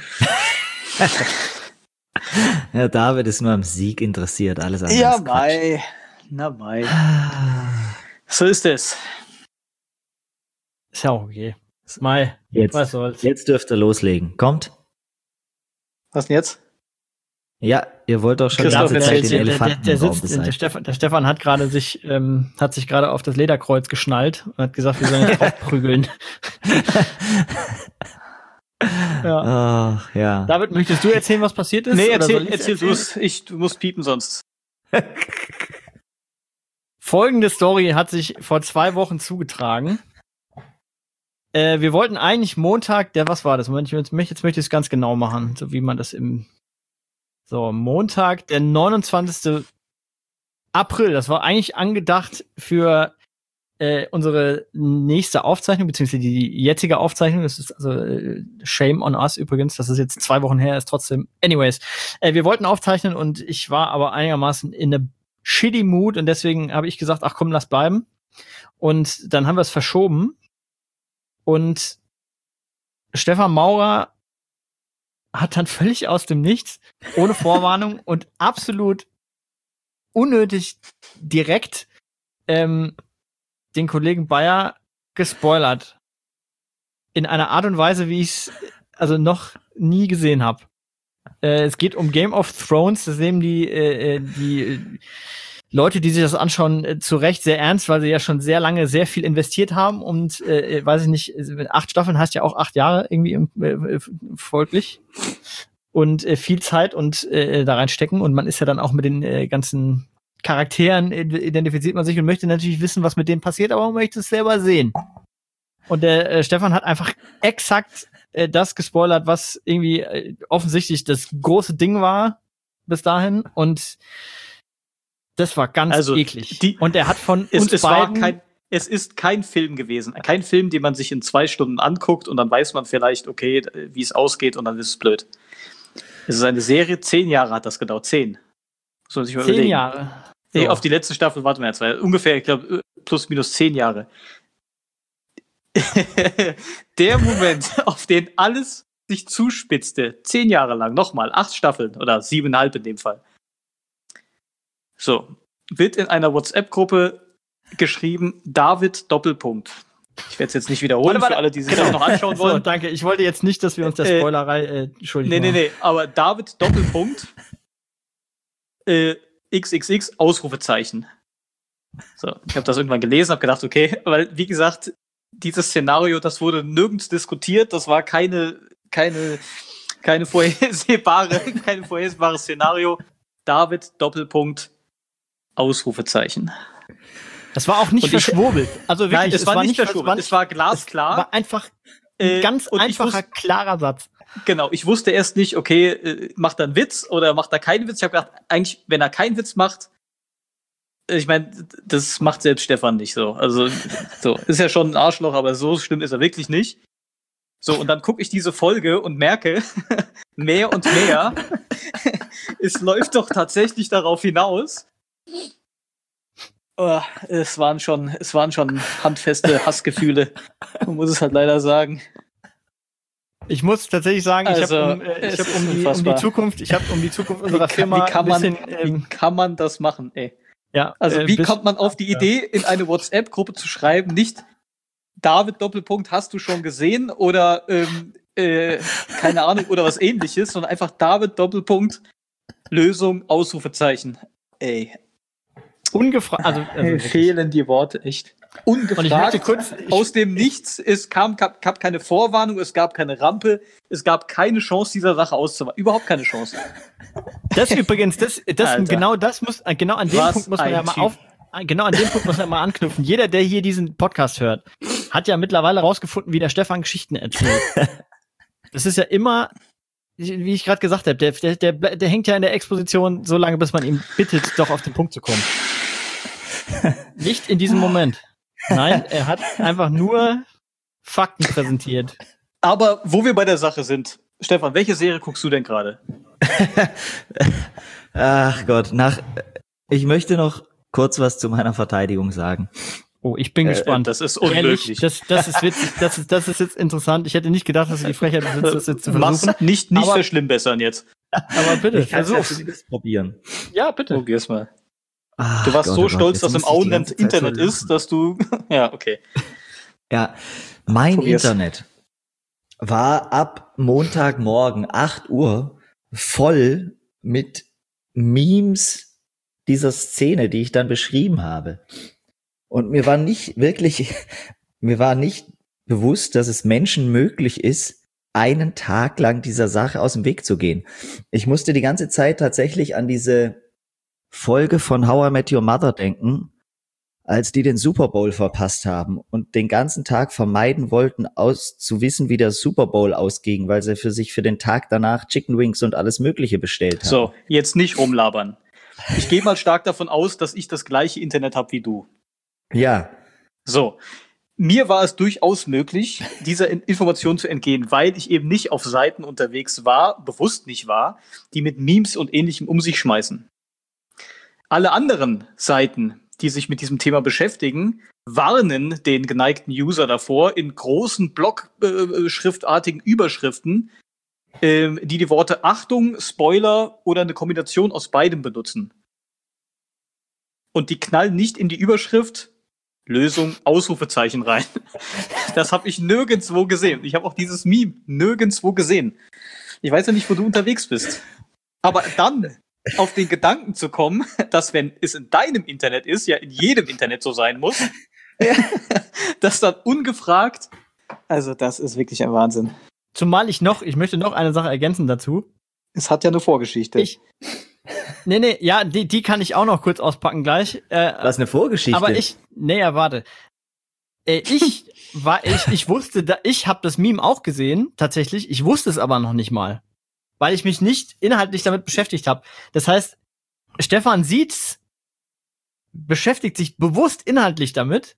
Ja, David ist nur am Sieg interessiert, alles andere Ja, ist Quatsch. Mai. Na, Mai. So ist es. Ist ja auch okay. Mai, Jetzt, was soll's. jetzt dürft ihr loslegen. Kommt? Was denn jetzt? Ja, ihr wollt doch schon die Christoph, ganze jetzt Zeit der- den der, der, Elefanten der, im Raum sitzt, der, beseitigen. Stefan, der Stefan hat gerade sich, ähm, hat sich gerade auf das Lederkreuz geschnallt und hat gesagt, wir sollen jetzt aufprügeln. ja. Ach, ja. David, möchtest du erzählen, was passiert ist? Nee, Oder erzähl, soll ich's erzähl du erzählen? es. Ich, du musst piepen sonst. Folgende Story hat sich vor zwei Wochen zugetragen. Äh, wir wollten eigentlich Montag, der, was war das? Moment, jetzt möchte, jetzt möchte ich es ganz genau machen, so wie man das im, so, Montag, der neunundzwanzigsten April, das war eigentlich angedacht für äh, unsere nächste Aufzeichnung, beziehungsweise die jetzige Aufzeichnung, das ist also äh, Shame on us übrigens, das ist jetzt zwei Wochen her, ist trotzdem, anyways, äh, wir wollten aufzeichnen und ich war aber einigermaßen in der shitty Mood und deswegen habe ich gesagt, ach komm, lass bleiben. Und dann haben wir es verschoben und Stefan Maurer hat dann völlig aus dem Nichts, ohne Vorwarnung und absolut unnötig direkt ähm, den Kollegen Bayer gespoilert. In einer Art und Weise, wie ich es also noch nie gesehen habe. Äh, es geht um Game of Thrones, das nehmen die, äh, äh, die äh, Leute, die sich das anschauen, äh, zu Recht sehr ernst, weil sie ja schon sehr lange sehr viel investiert haben und, äh, weiß ich nicht, acht Staffeln heißt ja auch acht Jahre irgendwie im, äh, folglich und äh, viel Zeit und äh, da reinstecken und man ist ja dann auch mit den äh, ganzen Charakteren identifiziert man sich und möchte natürlich wissen, was mit denen passiert, aber man möchte es selber sehen. Und der äh, Stefan hat einfach exakt äh, das gespoilert, was irgendwie äh, offensichtlich das große Ding war bis dahin. Und das war ganz Also, eklig. die- und er hat von Es, uns es, war beiden kein, es ist kein Film gewesen. Kein Film, den man sich in zwei Stunden anguckt und dann weiß man vielleicht, okay, wie es ausgeht und dann ist es blöd. Es ist eine Serie, zehn Jahre hat das gedauert. Zehn. Muss man sich mal zehn überlegen. Jahre. Nee, So. auf die letzte Staffel warten wir jetzt, weil ungefähr, ich glaube, plus minus zehn Jahre. Der Moment, auf den alles sich zuspitzte, zehn Jahre lang, nochmal, acht Staffeln oder siebeneinhalb in dem Fall. So, wird in einer WhatsApp-Gruppe geschrieben, David Doppelpunkt. Ich werde es jetzt nicht wiederholen, Warte, warte. für alle, die sich Genau. das noch anschauen So, wollen. danke. Ich wollte jetzt nicht, dass wir uns der Äh, Spoilerei äh, entschuldigen. Nee, nee, nee, aber David Doppelpunkt äh, X X X Ausrufezeichen. So, ich habe das irgendwann gelesen, habe gedacht, okay, weil wie gesagt, dieses Szenario, das wurde nirgends diskutiert, das war keine keine keine vorhersehbare, keine vorhersehbares Szenario. David Doppelpunkt Ausrufezeichen. Das war auch nicht Und ich- verschwurbelt. Also wirklich, Nein, es, war nicht es verschwurbelt, war, es war es glasklar. war einfach ein Äh, ganz und ich einfacher, wusste- klarer Satz. Genau, ich wusste erst nicht, okay, äh, macht er einen Witz oder macht er keinen Witz. Ich habe gedacht, eigentlich, wenn er keinen Witz macht, äh, ich meine, das macht selbst Stefan nicht so. Also, so, ist ja schon ein Arschloch, aber so schlimm ist er wirklich nicht. So, und dann gucke ich diese Folge und merke, mehr und mehr, es läuft doch tatsächlich darauf hinaus, Oh, es waren schon, es waren schon handfeste Hassgefühle. Man muss es halt leider sagen. Ich muss tatsächlich sagen, Also, ich habe um, äh, ich es hab ist um, die, um die unfassbar. Zukunft, ich habe um die Zukunft Wie unserer kann, Firma wie, kann ein man, bisschen, wie ähm, kann man das machen, ey? ja, Also äh, wie bis- kommt man auf die Idee, in eine WhatsApp-Gruppe zu schreiben, nicht David Doppelpunkt hast du schon gesehen oder ähm, äh, keine Ahnung oder was ähnliches, sondern einfach David Doppelpunkt Lösung Ausrufezeichen. Ey, ungefragt, also, also mir wirklich. fehlen die Worte echt. Und ich möchte Ungefragt, kurz, ich, aus dem Nichts, es kam, gab, gab keine Vorwarnung, es gab keine Rampe, es gab keine Chance, dieser Sache auszuweichen. Überhaupt keine Chance. das übrigens, das, das Alter. genau das muss, äh, genau an dem Was Punkt muss man ein ja mal Typ. auf, genau an dem Punkt muss man mal anknüpfen. Jeder, der hier diesen Podcast hört, hat ja mittlerweile rausgefunden, wie der Stefan Geschichten erzählt. Das ist ja immer, wie ich gerade gesagt habe, der, der, der, der hängt ja in der Exposition so lange, bis man ihn bittet, doch auf den Punkt zu kommen. Nicht in diesem Moment. Nein, er hat einfach nur Fakten präsentiert. Aber wo wir bei der Sache sind, Stefan, welche Serie guckst du denn gerade? Ach Gott, nach, ich möchte noch kurz was zu meiner Verteidigung sagen. Oh, ich bin Äh, gespannt. Das ist Ehrlich, unmöglich. das, das ist witzig, das ist, das ist jetzt interessant. Ich hätte nicht gedacht, dass du die Frechheit besitzt, das jetzt zu versuchen. Mach's nicht, nicht Aber- verschlimmbessern jetzt. Aber bitte, Ich kann es versuch's. zumindest probieren. Ja, bitte. Probier's mal. Ach Du warst Gott, so oh Gott, stolz, jetzt dass im muss ich die Auenland ganze Zeit so Internet ist, lachen. dass du. Ja, okay. Ja, mein Probier's. Internet war ab Montagmorgen acht Uhr voll mit Memes dieser Szene, die ich dann beschrieben habe. Und mir war nicht wirklich, mir war nicht bewusst, dass es Menschen möglich ist, einen Tag lang dieser Sache aus dem Weg zu gehen. Ich musste die ganze Zeit tatsächlich an diese Folge von How I Met Your Mother denken, als die den Super Bowl verpasst haben und den ganzen Tag vermeiden wollten, aus zu wissen, wie der Super Bowl ausging, weil sie für sich für den Tag danach Chicken Wings und alles Mögliche bestellt haben. So, jetzt nicht rumlabern. Ich gehe mal stark davon aus, dass ich das gleiche Internet habe wie du. Ja, So. Mir war es durchaus möglich, dieser In- Information zu entgehen, weil ich eben nicht auf Seiten unterwegs war, bewusst nicht war, die mit Memes und Ähnlichem um sich schmeißen. Alle anderen Seiten, die sich mit diesem Thema beschäftigen, warnen den geneigten User davor, in großen blockschriftartigen Überschriften, ähm, die die Worte Achtung, Spoiler oder eine Kombination aus beidem benutzen. Und die knallen nicht in die Überschrift Lösung, Ausrufezeichen rein. Das habe ich nirgendwo gesehen. Ich habe auch dieses Meme nirgendwo gesehen. Ich weiß ja nicht, wo du unterwegs bist. Aber dann auf den Gedanken zu kommen, dass wenn es in deinem Internet ist, ja in jedem Internet so sein muss, dass dann ungefragt, also das ist wirklich ein Wahnsinn. Zumal ich noch, ich möchte noch eine Sache ergänzen dazu. Es hat ja eine Vorgeschichte. Ich, nee, nee, ja, die, die kann ich auch noch kurz auspacken gleich. Äh, was eine Vorgeschichte. aber ich, nee, ja, warte. Äh, ich war, ich, ich wusste, da, ich habe das Meme auch gesehen, tatsächlich. Ich wusste es aber noch nicht mal, weil ich mich nicht inhaltlich damit beschäftigt habe. Das heißt, Stefan sieht's, beschäftigt sich bewusst inhaltlich damit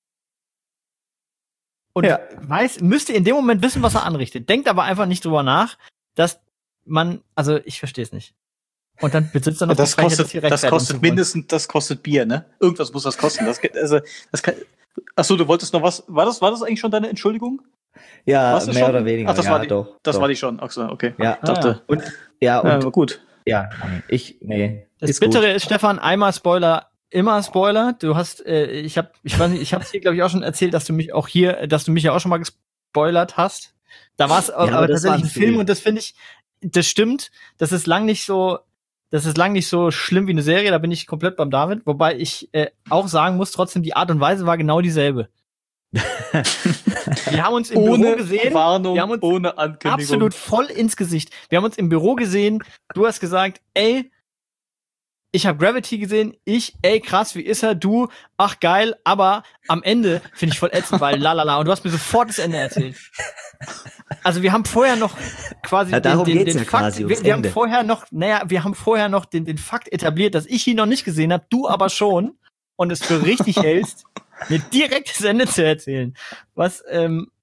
und Ja. weiß, müsste in dem Moment wissen, was er anrichtet. Denkt aber einfach nicht drüber nach, dass man, also ich verstehe es nicht. Und dann besitzt er noch das die Freiheit, kostet, hier das rechtfertigen zu kostet wollen. mindestens, das kostet Bier, ne? Irgendwas muss das kosten. Das, geht- also, das kann, achso, du wolltest noch was, war das, war das eigentlich schon deine Entschuldigung? ja, Warst du mehr schon? oder weniger. Ach, das ja, war die, doch. das doch. war die schon. Achso, okay. Ja. Ich dachte, Und ja, und ja, gut. ja, nee, ich nee. Das ist Bittere gut. ist, Stefan, einmal Spoiler, immer Spoiler. Du hast, äh, ich habe, ich weiß nicht, ich habe es hier, glaube ich, auch schon erzählt, dass du mich auch hier, dass du mich ja auch schon mal gespoilert hast. Da war es aber aber das tatsächlich war ein ein Film Film. und das finde ich, das stimmt. Das ist lang nicht so, das ist lang nicht so schlimm wie eine Serie. Da bin ich komplett beim David. Wobei ich äh, auch sagen muss, trotzdem die Art und Weise war genau dieselbe. Wir haben uns im Büro Ohne gesehen. Warnung, wir haben uns ohne Ankündigung. absolut voll ins Gesicht. Wir haben uns im Büro gesehen. Du hast gesagt, ey, ich habe Gravity gesehen. Ich, ey, krass, wie ist er? Du, ach geil. Aber am Ende finde ich voll ätzend, weil lalala. Und du hast mir sofort das Ende erzählt. Also wir haben vorher noch quasi Ja, darum den, den, geht's den ja Fakt, quasi, wir, ums wir haben Ende. vorher noch, naja, wir haben vorher noch den, den Fakt etabliert, dass ich ihn noch nicht gesehen habe, du aber schon und es für richtig hältst, mir direkt das Ende zu erzählen. Was, ähm,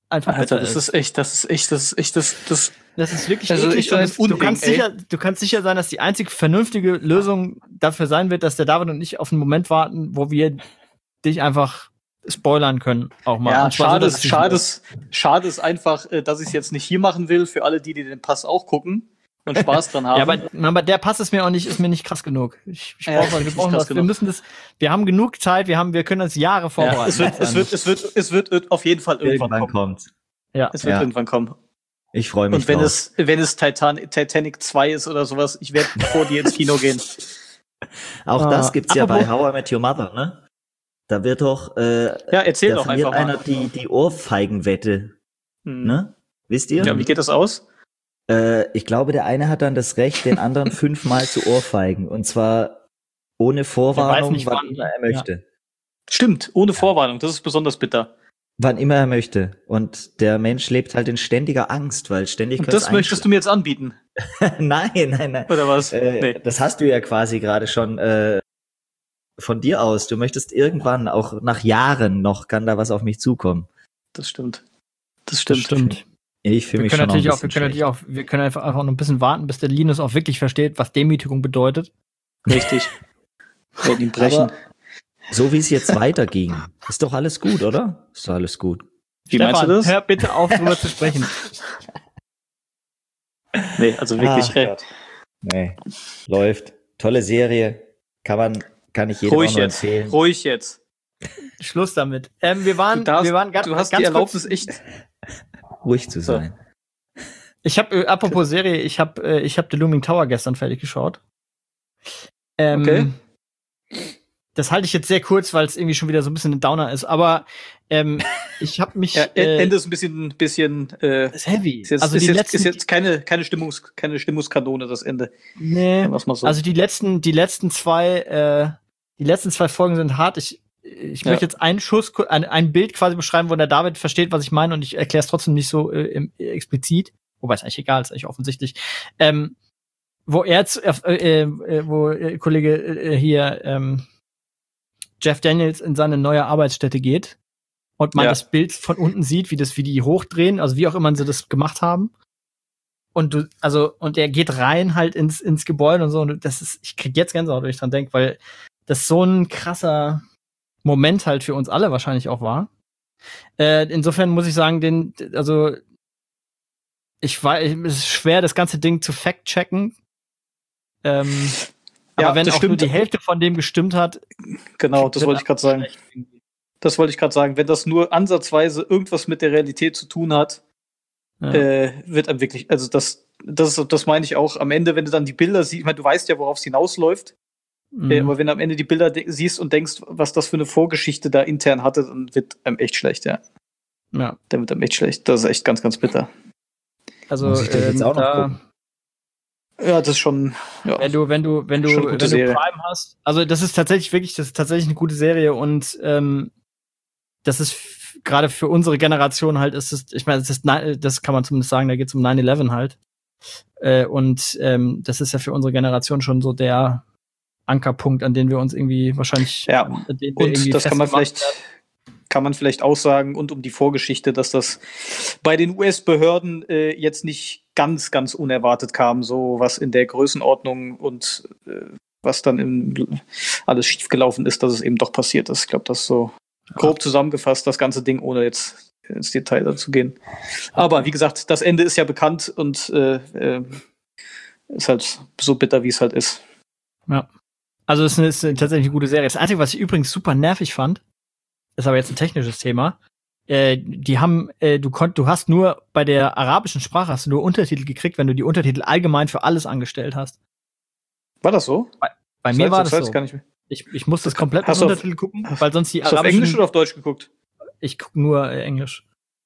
einfach Alter, besser das ist echt, das ist echt, das ist echt, das, das, Das ist wirklich Also eklig ich bin und es, ein du, Unding, kannst ey. sicher, du kannst sicher sein, dass die einzig vernünftige Lösung dafür sein wird, dass der David und ich auf einen Moment warten, wo wir dich einfach spoilern können. Auch mal. ja, Und zwar so, schade, dass ist, es nicht schade, wird. ist, schade ist einfach, äh, dass ich es jetzt nicht hier machen will, für alle, die, die den Pass auch gucken und Spaß dran haben. Ja, aber, aber der Pass ist mir auch nicht, ist mir nicht krass genug. Ich, ich Ja, brauch, ist wir nicht brauchen krass was. Wir genug. müssen das, wir haben genug Zeit, wir haben, wir können das Jahre ja, vorbereiten. es, wird, es, wird, es, wird, es wird auf jeden Fall irgendwann, Irgendwann kommen. kommt. Ja. Es wird Ja. irgendwann kommen. Ich freue mich Und wenn drauf. es, wenn es Titan Titanic zwei ist oder sowas, ich werde vor dir ins Kino gehen. Auch Ah, das gibt's ja bei apropos- How I Met Your Mother, ne? Da wird doch, äh, Ja, erzähl da doch verliert einfach einer mal. die, die Ohrfeigenwette, Hm. ne? Wisst ihr? Ja, wie geht das aus? Äh, ich glaube, der eine hat dann das Recht, den anderen fünfmal zu ohrfeigen. Und zwar ohne Vorwarnung, nicht, wann wann. immer er möchte. Stimmt, ohne Vorwarnung, das ist besonders bitter. Wann immer er möchte. Und der Mensch lebt halt in ständiger Angst, weil ständig Und das möchtest du mir jetzt anbieten, Nein, nein, nein. oder was? Äh, Nee. Das hast du ja quasi gerade schon äh, von dir aus. Du möchtest irgendwann, auch nach Jahren noch, kann da was auf mich zukommen. Das stimmt. Das Das stimmt. stimmt. Ich fühle Wir mich können schon noch ein natürlich auch, wir bisschen können natürlich auch, wir können einfach, einfach noch ein bisschen warten, bis der Linus auch wirklich versteht, was Demütigung bedeutet. Richtig. Werden ihn brechen. Aber so wie es jetzt weiterging, ist doch alles gut, oder? Ist doch alles gut. Wie meinst du das? Hör bitte auf, drüber zu sprechen. Nee, also wirklich, Ach ey, Gott. Nee, läuft. Tolle Serie. Kann man, kann ich jedem auch ruhig nur jetzt. empfehlen. Ruhig jetzt. Schluss damit. Ähm, wir waren, Du, darfst, wir waren ganz, du hast ganz die Erlaubnis kurz, echt. Ruhig zu So. sein. Ich habe, äh, apropos Serie, ich habe, äh, ich habe The Looming Tower gestern fertig geschaut. Ähm, Okay. Das halte ich jetzt sehr kurz, weil es irgendwie schon wieder so ein bisschen ein Downer ist. Aber ähm, ich habe mich. Ja, äh, Ende ist ein bisschen, bisschen äh, ist heavy. ist jetzt, also ist die jetzt, letzten, ist jetzt keine, keine, Stimmungs, keine Stimmungskanone, das Ende. nee, Was mal so. also die letzten, die letzten zwei, äh, die letzten zwei Folgen sind hart. Ich, ich Ja. möchte jetzt einen Schuss, ein, ein Bild quasi beschreiben, wo der David versteht, was ich meine, und ich erkläre es trotzdem nicht so äh, im- explizit. Wobei es eigentlich egal ist, eigentlich offensichtlich. Ähm, wo er jetzt, äh, äh, wo äh, Kollege äh, hier ähm, Jeff Daniels in seine neue Arbeitsstätte geht und man Ja. das Bild von unten sieht, wie das, wie die hochdrehen, also wie auch immer sie das gemacht haben. Und du, also, und er geht rein halt ins, ins Gebäude und so, und das ist, ich krieg jetzt Gänsehaut, wenn ich dran denke, weil das so ein krasser Moment halt für uns alle wahrscheinlich auch war. Äh, insofern muss ich sagen, den, also, ich war, es ist schwer, das ganze Ding zu fact-checken. Ähm, Ja, aber wenn das auch nur stimmt. die Hälfte von dem gestimmt hat, Genau, das wollte ich gerade sagen. Das wollte ich gerade sagen. Wenn das nur ansatzweise irgendwas mit der Realität zu tun hat, Ja. äh, wird einem wirklich, also das, das, das meine ich auch. Am Ende, wenn du dann die Bilder siehst, ich meine, du weißt ja, worauf es hinausläuft, Mhm. äh, aber wenn du am Ende die Bilder de- siehst und denkst, was das für eine Vorgeschichte da intern hatte, dann wird einem echt schlecht, ja. ja. Dann wird einem echt schlecht. Das ist echt ganz, ganz bitter. Also, Muss ich das jetzt ähm, auch noch da, gucken? Ja, das ist schon, ja. wenn du, wenn du, wenn du, Schon eine wenn gute du Serie. Prime hast, also das ist tatsächlich wirklich, das ist tatsächlich eine gute Serie und ähm, das ist f- gerade für unsere Generation halt, ist es, ich meine, das ist, ni- das kann man zumindest sagen, da geht es um nine eleven halt. Äh, und ähm, das ist ja für unsere Generation schon so der Ankerpunkt, an den wir uns irgendwie wahrscheinlich, Ja. an den wir irgendwie Und das kann man festgemacht vielleicht, kann man vielleicht auch sagen, und um die Vorgeschichte, dass das bei den U S-Behörden äh, jetzt nicht ganz, ganz unerwartet kam, so was in der Größenordnung und äh, was dann im, alles schiefgelaufen ist, dass es eben doch passiert ist. Ich glaube, das ist so grob zusammengefasst, das ganze Ding, ohne jetzt ins Detail dazu gehen. Aber wie gesagt, das Ende ist ja bekannt und äh, äh, ist halt so bitter, wie es halt ist. Ja. Also es ist, eine, ist eine, tatsächlich eine gute Serie. Das Einzige, was ich übrigens super nervig fand, ist aber jetzt ein technisches Thema. Äh, die haben, äh, du konnt, du hast nur bei der arabischen Sprache hast du nur Untertitel gekriegt, wenn du die Untertitel allgemein für alles angestellt hast. War das so? Bei Das mir weiß- war das das weiß so. ich gar nicht mehr. Ich, ich muss das komplett mit Hast du auf- Untertitel gucken, weil sonst die Hast du auf arabischen. Englisch oder auf Deutsch geguckt? Ich guck nur äh, Englisch.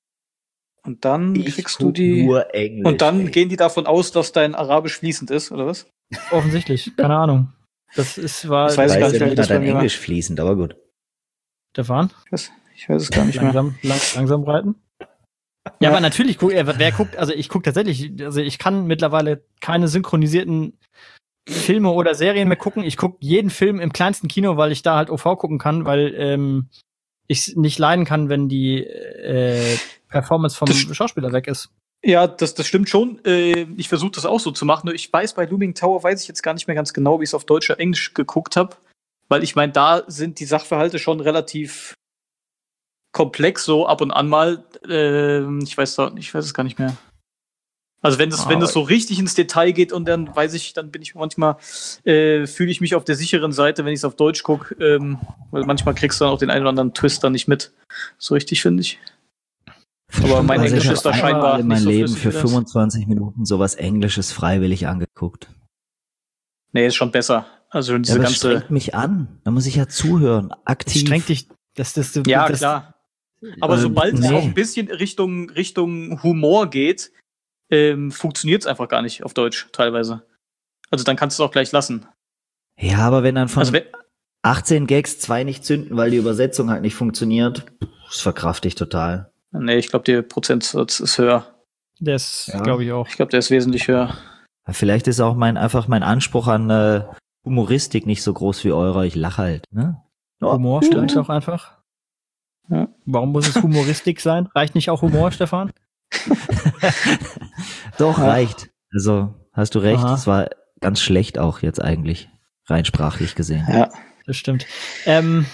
Und dann Ich kriegst du guck die. nur Englisch. Und dann ey. gehen die davon aus, dass dein Arabisch fließend ist, oder was? Offensichtlich, keine Ahnung. Das ist war Das Ich weiß ich weiß gar ja nicht, wie nicht das mal bei dein mir war. Englisch fließend, aber gut. Stefan. Ich weiß es gar nicht mehr. Langsam, lang, langsam breiten. Ja, aber natürlich, guck, äh, wer guckt, also ich gucke tatsächlich, also ich kann mittlerweile keine synchronisierten Filme oder Serien mehr gucken. Ich gucke jeden Film im kleinsten Kino, weil ich da halt O V gucken kann, weil ähm, ich nicht leiden kann, wenn die äh, Performance vom Das- Schauspieler weg ist. Ja, das, das stimmt schon. Äh, ich versuche das auch so zu machen. Nur ich weiß, bei Looming Tower weiß ich jetzt gar nicht mehr ganz genau, wie ich es auf Deutsch oder Englisch geguckt habe. Weil ich meine, da sind die Sachverhalte schon relativ komplex, so ab und an mal. Ähm, ich weiß da, ich weiß es gar nicht mehr. Also wenn das, Ah, wenn das so richtig ins Detail geht und dann weiß ich, dann bin ich manchmal, äh, fühle ich mich auf der sicheren Seite, wenn ich es auf Deutsch gucke, ähm, weil manchmal kriegst du dann auch den einen oder anderen Twist dann nicht mit. So richtig, finde ich. Aber mein Also Englisch ich ist da hab scheinbar einmal in nicht mein so Leben flüssig für wie das. fünfundzwanzig Minuten sowas Englisches freiwillig angeguckt. Nee, ist schon besser. Also Ja, diese aber es ganze. strengt mich an. Da muss ich ja zuhören, Das aktiv. strengt dich. Das, das, das, Ja, das, klar. Aber Ähm, sobald es nee. auch ein bisschen Richtung, Richtung Humor geht, ähm, funktioniert es einfach gar nicht auf Deutsch teilweise. Also dann kannst du es auch gleich lassen. Ja, aber wenn dann von Also wenn, achtzehn Gags zwei nicht zünden, weil die Übersetzung halt nicht funktioniert, das verkraft ich total. nee, ich glaube, der Prozentsatz ist höher. das Ja. glaube ich auch. Ich glaube, der ist wesentlich höher. Vielleicht ist auch mein einfach mein Anspruch an äh, Humoristik nicht so groß wie eurer. Ich lache halt, ne? Ja, Humor gut. vielleicht auch einfach. Ja. Warum muss es Humoristik sein? Reicht nicht auch Humor, Stefan? Doch, Ja. reicht. Also, hast du recht, Aha. es war ganz schlecht auch jetzt eigentlich, rein sprachlich gesehen. Ja. Das stimmt. Ähm,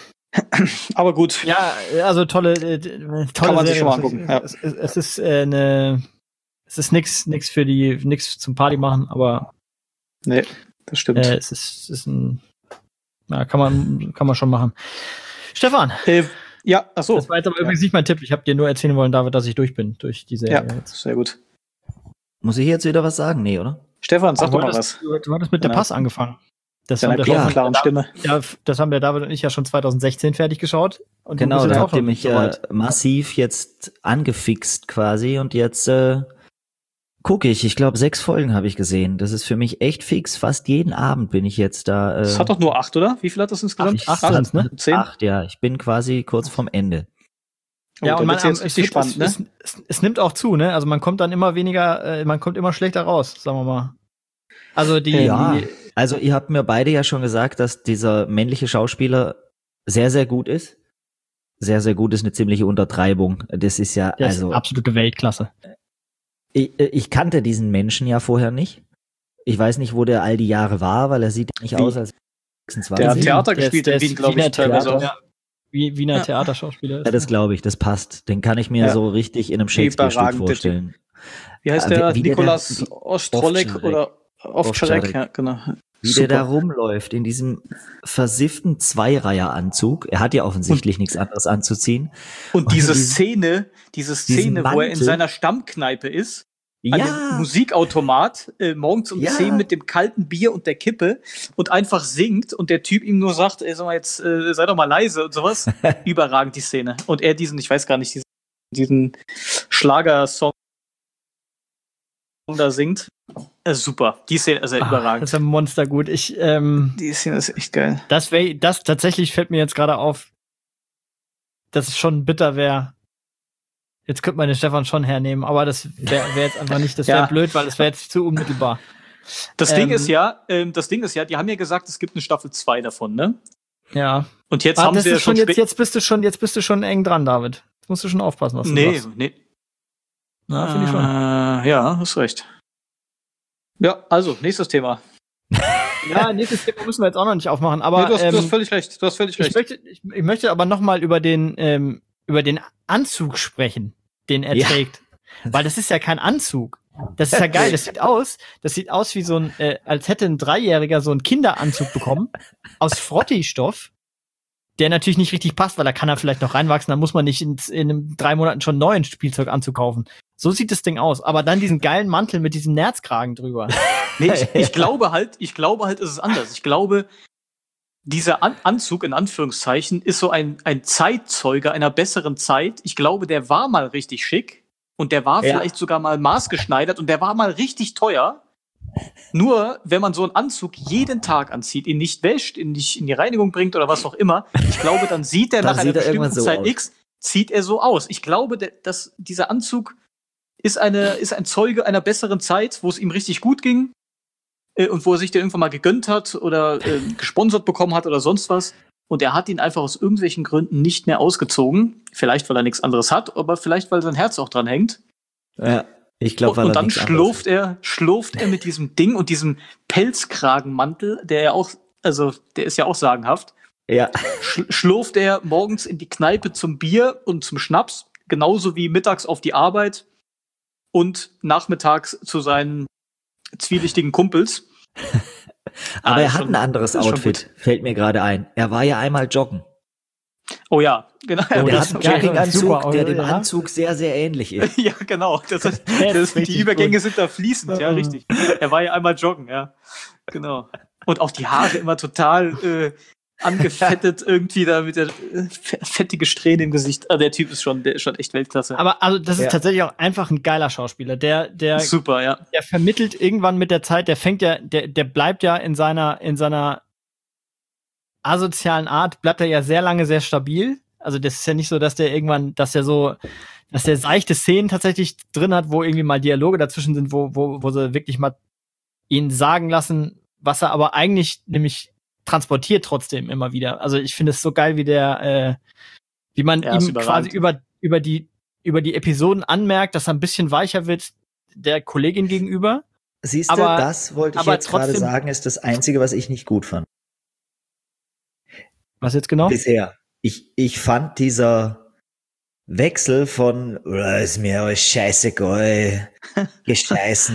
Aber gut. ja, also tolle, äh, tolle Kann man sich Serie. schon mal angucken, ja. Es, es, es ist äh, eine, es ist nix, nix für die, nix zum Party machen, aber Nee, das stimmt. äh, es ist, es ist ein, ja, kann man, kann man schon machen. Stefan, Äh, ja, ach so. das war jetzt aber übrigens nicht mein Tipp. Ich habe dir nur erzählen wollen, David, dass ich durch bin durch die Ja, Serie jetzt. sehr gut. Muss ich jetzt wieder was sagen? Nee, oder? Stefan, sag Du doch mal hattest- was. Du hattest mit der Genau. Pass angefangen. Das Deiner haben, der Ja. klaren, Stefan- klaren Stimme. ja, das haben der David und ich ja schon zwanzig sechzehn fertig geschaut. Und du Genau, bist jetzt da auch habt ihr schon mich so ja weit. massiv jetzt angefixt quasi und jetzt äh, gucke ich. Ich glaube, sechs Folgen habe ich gesehen. Das ist für mich echt fix. Fast jeden Abend bin ich jetzt da. Äh, Das hat doch nur acht, oder? Wie viel hat das insgesamt? Acht, acht sind's, ne? Zehn? acht, ja. Ich bin quasi kurz vorm Ende. Oh, Ja, dann und man, wird's jetzt es, richtig wird- spannend, ne? es, es, es nimmt auch zu, ne? Also man kommt dann immer weniger, äh, man kommt immer schlechter raus, sagen wir mal. Also die, Ja, die also ihr habt mir beide ja schon gesagt, dass dieser männliche Schauspieler sehr, sehr gut ist. Sehr, sehr gut ist eine ziemliche Untertreibung. Das ist ja, der also ist absolute Weltklasse. ich, ich kannte diesen Menschen ja vorher nicht. Ich weiß nicht, wo der all die Jahre war, weil er sieht nicht Wie? aus als sechsundzwanzig. Der hat Wien. Theater Der ist- gespielt der in ist Wien, glaube Wiener ich, teilweise auch. Theater. Wie Wiener Ja. Theaterschauspieler ist. Ja, das glaube ich, das passt. Den kann ich mir Ja. so richtig in einem Shakespeare-Stück Überragend, der vorstellen. Wie heißt Ah, der? wie- wie der Nikolas da- wie- Ostrolek Ovtcharek. oder Ovtcharek? Ovtcharek. Ja, genau. Wie der da Super. rumläuft in diesem versifften Zweireiheranzug. Er hat ja offensichtlich nichts anderes anzuziehen. Und diese diesen- Szene, diese diesen Szene, wo er in Mantel. seiner Stammkneipe ist, an dem Ja, Musikautomat, äh, morgens um Ja. zehn mit dem kalten Bier und der Kippe und einfach singt und der Typ ihm nur sagt, ey, sag mal jetzt, äh, sei doch mal leise und sowas. Überragend die Szene. Und er diesen, ich weiß gar nicht, diesen, diesen Schlagersong da singt. Äh, super. Die Szene ist ja Ah, überragend. das ist ein Monster gut. Ich, ähm, Die Szene ist echt geil. das wäre, das tatsächlich fällt mir jetzt gerade auf, dass es schon bitter wäre. Jetzt könnte man den Stefan schon hernehmen, aber das wäre wär jetzt einfach nicht, das wäre Ja. blöd, weil es wäre jetzt zu unmittelbar. Das Ding Ähm, ist ja, ähm, das Ding ist ja, die haben ja gesagt, es gibt eine Staffel zwei davon, ne? Ja. Und jetzt Ah, haben das sie ja ist schon schon jetzt, spä- jetzt bist du schon, jetzt bist du schon eng dran, David. Jetzt musst du schon aufpassen, was du Nee, sagst. nee. Ja, finde ich schon. Äh, ja, hast recht. Ja, also, nächstes Thema. Ja, nächstes Thema müssen wir jetzt auch noch nicht aufmachen, aber nee, du, hast, ähm, du hast völlig recht. Du hast völlig ich recht. möchte, ich, ich möchte aber noch mal über den, ähm, über den Anzug sprechen, den er Ja. trägt. Weil das ist ja kein Anzug. Das ist ja geil. Das sieht aus, das sieht aus wie so ein, äh, als hätte ein Dreijähriger so einen Kinderanzug bekommen aus Frotti-Stoff, der natürlich nicht richtig passt, weil da kann er vielleicht noch reinwachsen. Da muss man nicht in, in einem drei Monaten schon einen neuen Spielzeuganzug kaufen. So sieht das Ding aus. Aber dann diesen geilen Mantel mit diesem Nerzkragen drüber. Nee, ich, ich glaube halt, ich glaube halt, ist es anders. Ich glaube, dieser An Anzug in Anführungszeichen ist so ein, ein Zeitzeuge einer besseren Zeit. Ich glaube, der war mal richtig schick und der war Ja. vielleicht sogar mal maßgeschneidert und der war mal richtig teuer. Nur, wenn man so einen Anzug jeden Tag anzieht, ihn nicht wäscht, ihn nicht in die Reinigung bringt oder was auch immer, ich glaube, dann sieht er Dann nach einer sieht er irgendwann bestimmten so Zeit aus. X, sieht er so aus. Ich glaube, der, dass dieser Anzug ist, eine, ist ein Zeuge einer besseren Zeit, wo es ihm richtig gut ging äh, und wo er sich den irgendwann mal gegönnt hat oder äh, gesponsert bekommen hat oder sonst was. und er hat ihn einfach aus irgendwelchen Gründen nicht mehr ausgezogen. Vielleicht, weil er nichts anderes hat, aber vielleicht, weil sein Herz auch dran hängt. Ja, ich glaube, weil Und, und er dann nichts schlurft anderes er, schlurft er mit diesem Ding und diesem Pelzkragenmantel, der ja auch, also der ist ja auch sagenhaft. hat. Ja, Sch- schlurft er morgens in die Kneipe zum Bier und zum Schnaps, genauso wie mittags auf die Arbeit und nachmittags zu seinen zwielichtigen Kumpels. aber Ah, er ist hat schon- ein anderes ist schon Outfit, fällt mir gerade ein. Er war ja einmal joggen. Oh ja, genau. Und er das hat einen ist geil, Jogginganzug, super, der dem ja. Anzug sehr, sehr ähnlich ist. Ja, genau. Das ist, Der ist das, die richtig Übergänge gut. sind da fließend, ja, richtig. Er war ja einmal joggen, ja. Genau. Und auch die Haare immer total äh, angefettet irgendwie da mit der äh, fettige Strähne im Gesicht. Ah, der Typ ist schon, der ist schon echt Weltklasse. Aber also das ist Ja. tatsächlich auch einfach ein geiler Schauspieler. Der, der, Super, ja. der vermittelt irgendwann mit der Zeit, der fängt ja, der, der bleibt ja in seiner, in seiner asozialen Art, bleibt er ja sehr lange sehr stabil. Also das ist ja nicht so, dass der irgendwann, dass der so, dass der seichte Szenen tatsächlich drin hat, wo irgendwie mal Dialoge dazwischen sind, wo, wo, wo sie wirklich mal ihn sagen lassen, was er aber eigentlich nämlich transportiert trotzdem immer wieder. Also ich finde es so geil, wie der, äh, wie man Ja, ist ihm überragend. quasi über, über die, über die Episoden anmerkt, dass er ein bisschen weicher wird der Kollegin gegenüber. Siehst du, Aber- das wollte ich aber jetzt gerade trotzdem- sagen, ist das Einzige, was ich nicht gut fand. Was jetzt genau? Bisher. Ich, ich fand dieser Wechsel von, oh, ist mir alles scheißegal, gescheißen,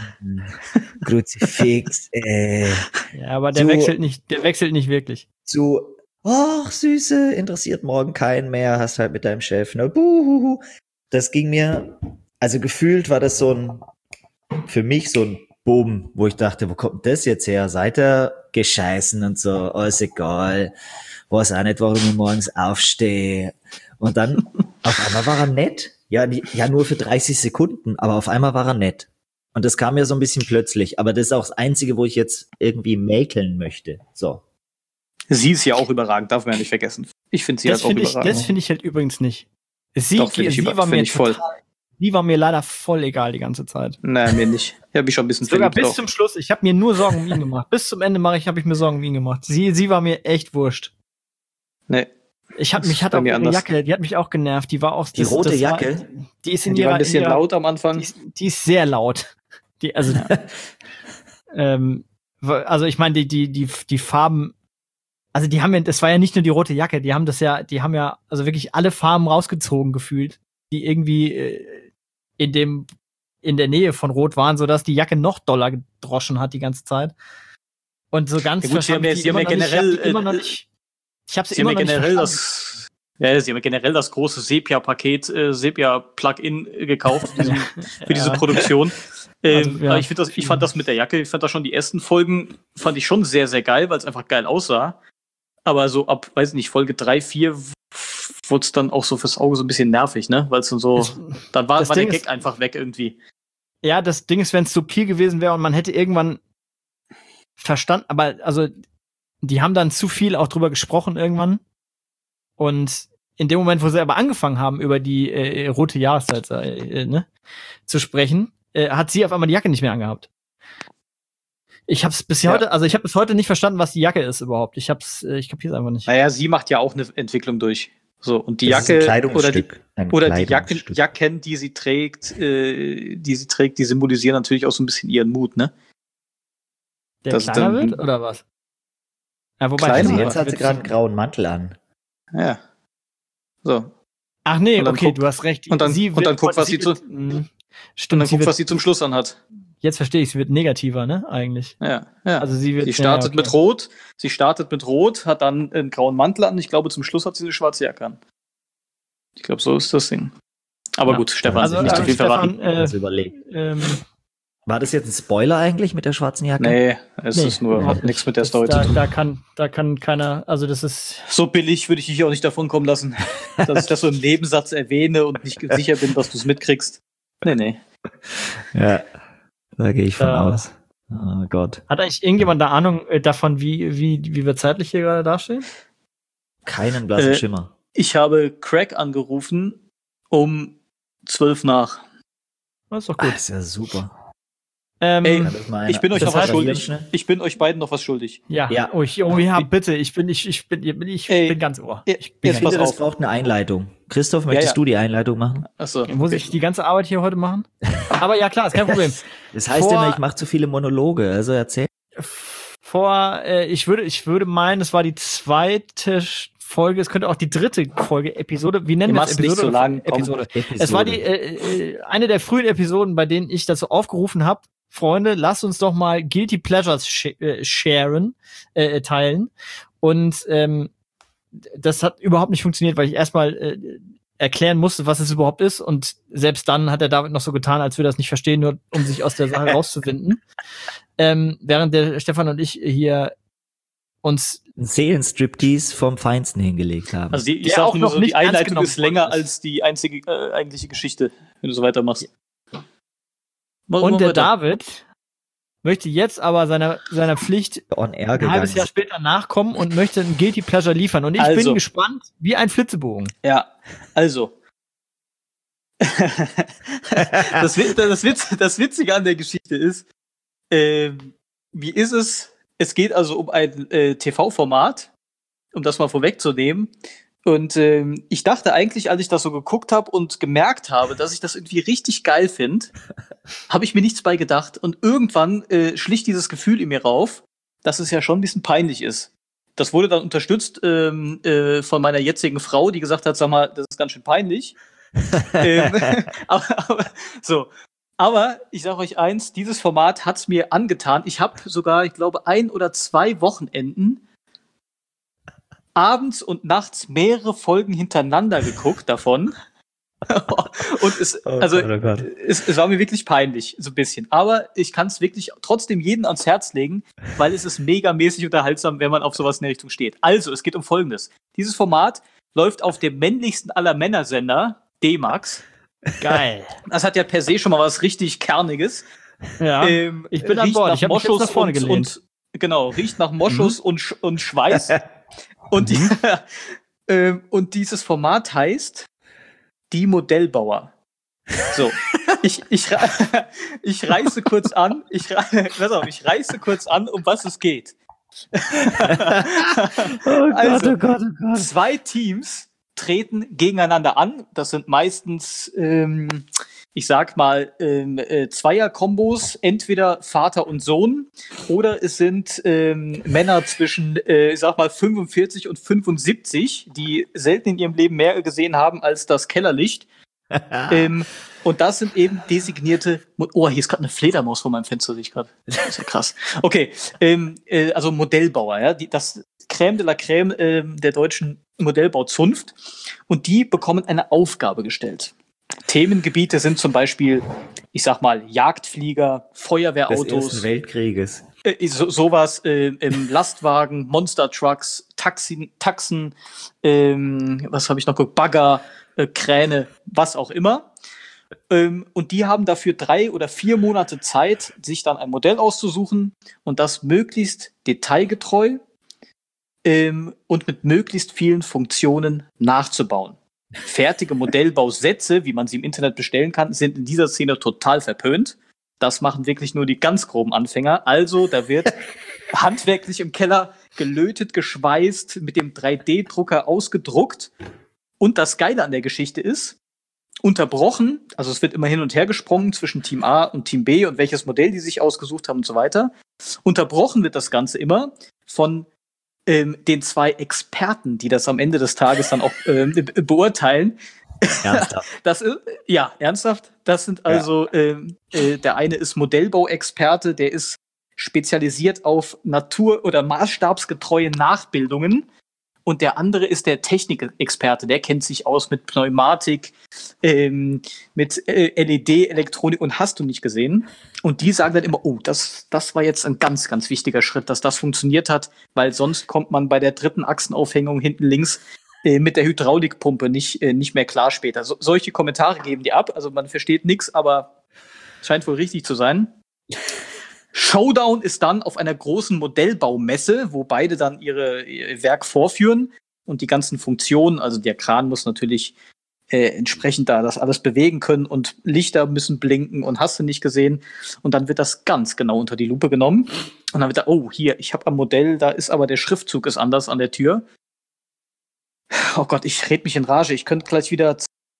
Kruzifix, äh, Ja, aber der so- wechselt nicht, der wechselt nicht wirklich. zu, ach, Süße, interessiert morgen keinen mehr, hast halt mit deinem Chef, ne, buhuhu. Das ging mir, also gefühlt war das so ein, für mich so ein Boom, wo ich dachte, wo kommt denn das jetzt her? Seid ihr gescheißen und so, alles egal, weiß auch nicht, warum ich morgens aufstehe. Und dann, auf einmal war er nett. Ja, die, ja, nur für dreißig Sekunden, aber auf einmal war er nett. Und das kam mir so ein bisschen plötzlich. Aber das ist auch das Einzige, wo ich jetzt irgendwie mäkeln möchte. So. Sie ist ja auch überragend, darf man ja nicht vergessen. Ich finde sie Das halt auch finde ich, überragend. das finde ich halt übrigens nicht. Sie, Doch, find ich sie über- war mir find ich voll. total, sie war mir leider voll egal die ganze Zeit. Nein, mir nicht. Ich habe mich schon ein bisschen Sogar verliebt bis drauf. zum Schluss. Ich habe mir nur Sorgen um ihn gemacht. Bis zum Ende mache ich, habe ich mir Sorgen um ihn gemacht. Sie, sie war mir echt wurscht. Nee. Ich hab, Das mich ist hat bei auch mir ihre anders. Jacke, die hat mich auch genervt. Die war auch Die rote war, Jacke? Die ist in Die ihrer, war ein bisschen in ihrer, laut am Anfang. Die ist, die ist sehr laut. Die, also, ähm, also ich meine, die, die, die, die Farben, also die haben ja, das war ja nicht nur die rote Jacke, die haben das ja, die haben ja also wirklich alle Farben rausgezogen gefühlt, die irgendwie äh, in dem, in der Nähe von Rot waren, sodass die Jacke noch doller gedroschen hat die ganze Zeit. Und so ganz Ja gut, sie haben verstanden ja- ich die sie haben ja immer noch nicht. generell, Ich hab die immer noch äh, nicht. Ich habe sie Sie haben immer ja noch nicht generell verstanden. das, ja, sie haben ja generell das große Sepia-Paket, äh, Sepia-Plugin äh, gekauft für, diesen, für diese Ja. Produktion. Ähm, Also, ja. aber ich, find das, ich fand das mit der Jacke, ich fand das schon die ersten Folgen, fand ich schon sehr, sehr geil, weil es einfach geil aussah. Aber so ab, weiß nicht, Folge drei, vier wurde es dann auch so fürs Auge so ein bisschen nervig, ne? Weil es dann so, Das- dann war, das war der Ding Gag ist- einfach weg irgendwie. Ja, das Ding ist, wenn es subtil gewesen wäre und man hätte irgendwann verstanden, aber also die haben dann zu viel auch drüber gesprochen irgendwann. Und in dem Moment, wo sie aber angefangen haben, über die äh, rote Jahreszeit äh, ne, zu sprechen, äh, hat sie auf einmal die Jacke nicht mehr angehabt. Ich hab's bis Ja. heute, also ich habe bis heute nicht verstanden, was die Jacke ist überhaupt. Ich hab's, äh, ich kapier's einfach nicht. Naja, sie macht ja auch eine Entwicklung durch. So, und die Das ist ein Jacke oder die, Kleidungsstück. Ein Oder die Jacken, Kleidungsstück. Jacken, die sie trägt, äh, die sie trägt, die symbolisieren natürlich auch so ein bisschen ihren Mut, ne? Der das kleiner dann- wird oder was? Ja, wobei Kleiner? Also stimmt, jetzt hat sie wird- gerade einen grauen Mantel an. Ja. So. Ach nee, Und dann okay, guck- du hast recht. und dann- sie und dann guck, was sie wird, zu- mh, Und Stimmt, dann sie guck, wird, was sie zum Schluss anhat. jetzt verstehe ich, sie wird negativer, ne, eigentlich. Ja, ja. Also sie wird sie startet ja, okay. mit Rot, sie startet mit Rot, hat dann einen grauen Mantel an. Ich glaube, zum Schluss hat sie eine schwarze Jacke an. Ich glaube, so ist das Ding. Aber Ja. gut, Stefan, Also, nicht zu äh, viel verraten. Stefan, äh, Also überlegt. ähm, War das jetzt ein Spoiler eigentlich mit der schwarzen Jacke? Nee, es nee, ist nur überhaupt hat nichts nicht. mit der Das- Story da, zu tun. da kann, da kann keiner, also das ist, So billig würde ich dich auch nicht davon kommen lassen, dass ich das so im Nebensatz erwähne und nicht sicher bin, dass du es mitkriegst. Nee, nee. Ja, da gehe ich von Da- aus. Oh Gott. hat eigentlich irgendjemand da Ahnung äh, davon, wie, wie, wie wir zeitlich hier gerade dastehen? Keinen blassen Äh, Schimmer. Ich habe Craig angerufen um zwölf nach. Das ist doch Ah, gut. ist ja super. Ähm, Ey, das mal ich bin einer- euch das noch was heißt, schuldig. schnell? Ich bin euch beiden noch was schuldig. ja. Ja. Oh, ich, oh ja, bitte. Ich bin, ich, ich bin, ich bin, ich Ey, bin ganz ohr. ey, Ich bin jetzt Ich ganz finde, pass das auf. braucht eine Einleitung. Christoph, möchtest ja. du die Einleitung machen? Achso. Muss ich die ganze Arbeit hier heute machen? Aber ja, klar, ist kein Problem. Das heißt Vor- immer, ich mache zu viele Monologe, also erzähl. Vor, äh, ich würde, ich würde meinen, es war die zweite Sch- Folge, es könnte auch die dritte Folge, Episode, wie nennen Wir wir es? machen's nicht Episode so oder lang, komm. Episode. Episode. Es war die, äh, äh, eine der frühen Episoden, bei denen ich dazu aufgerufen habe, Freunde, lasst uns doch mal Guilty Pleasures sh äh, sharen, äh, teilen. Und ähm, das hat überhaupt nicht funktioniert, weil ich erstmal äh, erklären musste, was es überhaupt ist. Und selbst dann hat der David noch so getan, als würde er das nicht verstehen, nur um sich aus der Sache rauszuwinden. Ähm, während der Stefan und ich hier uns Ein Seelenstriptease vom Feinsten hingelegt haben. Also die, ich Der sag auch nur noch so, nicht die ernst Einleitung genommen ist länger worden ist. als die einzige äh, eigentliche Geschichte, wenn du so weitermachst. Mach- Und mach der weiter. David möchte jetzt aber seiner, seiner Pflicht On Air ein halbes gegangen. Jahr später nachkommen und möchte ein Guilty Pleasure liefern. Und ich Also. bin gespannt, wie ein Flitzebogen. Ja, also. das, Witz, das, Witz, das Witzige an der Geschichte ist, ähm, wie ist es? Es geht also um ein äh, T V-Format, um das mal vorwegzunehmen. Und ähm, ich dachte eigentlich, als ich das so geguckt habe und gemerkt habe, dass ich das irgendwie richtig geil finde, habe ich mir nichts bei gedacht. Und irgendwann äh, schlich dieses Gefühl in mir rauf, dass es ja schon ein bisschen peinlich ist. Das wurde dann unterstützt ähm, äh, von meiner jetzigen Frau, die gesagt hat, sag mal, das ist ganz schön peinlich. ähm, aber, aber, so. Aber ich sage euch eins, dieses Format hat's mir angetan. Ich habe sogar, ich glaube, ein oder zwei Wochenenden abends und nachts mehrere Folgen hintereinander geguckt davon. Und es, Oh also, Gott, oh Gott. Es, es war mir wirklich peinlich, so ein bisschen. Aber ich kann es wirklich trotzdem jedem ans Herz legen, weil es ist megamäßig unterhaltsam, wenn man auf sowas in der Richtung steht. Also, es geht um Folgendes. Dieses Format läuft auf dem männlichsten aller Männersender, D-Max. Geil. Das hat ja per se schon mal was richtig Kerniges. Ja, Ähm, ich bin an riecht Bord. nach Ich habe mich jetzt Moschus nach vorne und, gelehnt. und genau, riecht nach Moschus und, Sch- und Schweiß. und, die, ähm, und dieses Format heißt Die Modellbauer. So, ich, ich, re- ich reiße kurz an, ich, re- pass auf, ich reiße kurz an, um was es geht. Oh Also, oh Gott, oh Gott. Zwei Teams treten gegeneinander an. Das sind meistens, ähm, ich sag mal, ähm, äh, Zweier-Kombos, entweder Vater und Sohn, oder es sind ähm, Männer zwischen, äh, ich sag mal, fünfundvierzig und fünfundsiebzig, die selten in ihrem Leben mehr gesehen haben als das Kellerlicht. ähm, und das sind eben designierte. Mo- Oh, hier ist gerade eine Fledermaus vor meinem Fenster, sehe ich gerade. Das ist ja krass. Okay, ähm, äh, also Modellbauer, ja, die, das Crème de la Crème ähm, der deutschen Modellbauzunft. Und die bekommen eine Aufgabe gestellt. Themengebiete sind zum Beispiel, ich sag mal, Jagdflieger, Des Feuerwehrautos, Ersten Weltkrieges. äh, so, sowas, äh, im Lastwagen, Monster-Trucks, Taxi, Taxen, ähm, was habe ich noch geguckt, Bagger, äh, Kräne, was auch immer. Ähm, und die haben dafür drei oder vier Monate Zeit, sich dann ein Modell auszusuchen und das möglichst detailgetreu ähm, und mit möglichst vielen Funktionen nachzubauen. Fertige Modellbausätze, wie man sie im Internet bestellen kann, sind in dieser Szene total verpönt. Das machen wirklich nur die ganz groben Anfänger. Also, da wird handwerklich im Keller gelötet, geschweißt, mit dem drei D-Drucker ausgedruckt. Und das Geile an der Geschichte ist, unterbrochen, also es wird immer hin und her gesprungen zwischen Team A und Team B und welches Modell die sich ausgesucht haben und so weiter. Unterbrochen wird das Ganze immer von ähm, den zwei Experten, die das am Ende des Tages dann auch ähm, be- beurteilen. Ernsthaft. Das ist, ja, ernsthaft. Das sind also, ähm, äh, der eine ist Modellbauexperte, der ist spezialisiert auf natur- oder maßstabsgetreue Nachbildungen. Und der andere ist der Technikexperte, der kennt sich aus mit Pneumatik, ähm, mit äh, L E D, Elektronik und hast du nicht gesehen. Und die sagen dann immer, oh, das, das war jetzt ein ganz, ganz wichtiger Schritt, dass das funktioniert hat, weil sonst kommt man bei der dritten Achsenaufhängung hinten links äh, mit der Hydraulikpumpe nicht, äh, nicht mehr klar später. So, solche Kommentare geben die ab, also man versteht nichts, aber scheint wohl richtig zu sein. Showdown ist dann auf einer großen Modellbaumesse, wo beide dann ihre, ihr Werk vorführen und die ganzen Funktionen, also der Kran muss natürlich äh, entsprechend da das alles bewegen können und Lichter müssen blinken und hast du nicht gesehen. Und dann wird das ganz genau unter die Lupe genommen. Und dann wird da, oh, hier, ich habe am Modell, da ist aber der Schriftzug ist anders an der Tür. Oh Gott, ich red mich in Rage. Ich könnte gleich wieder.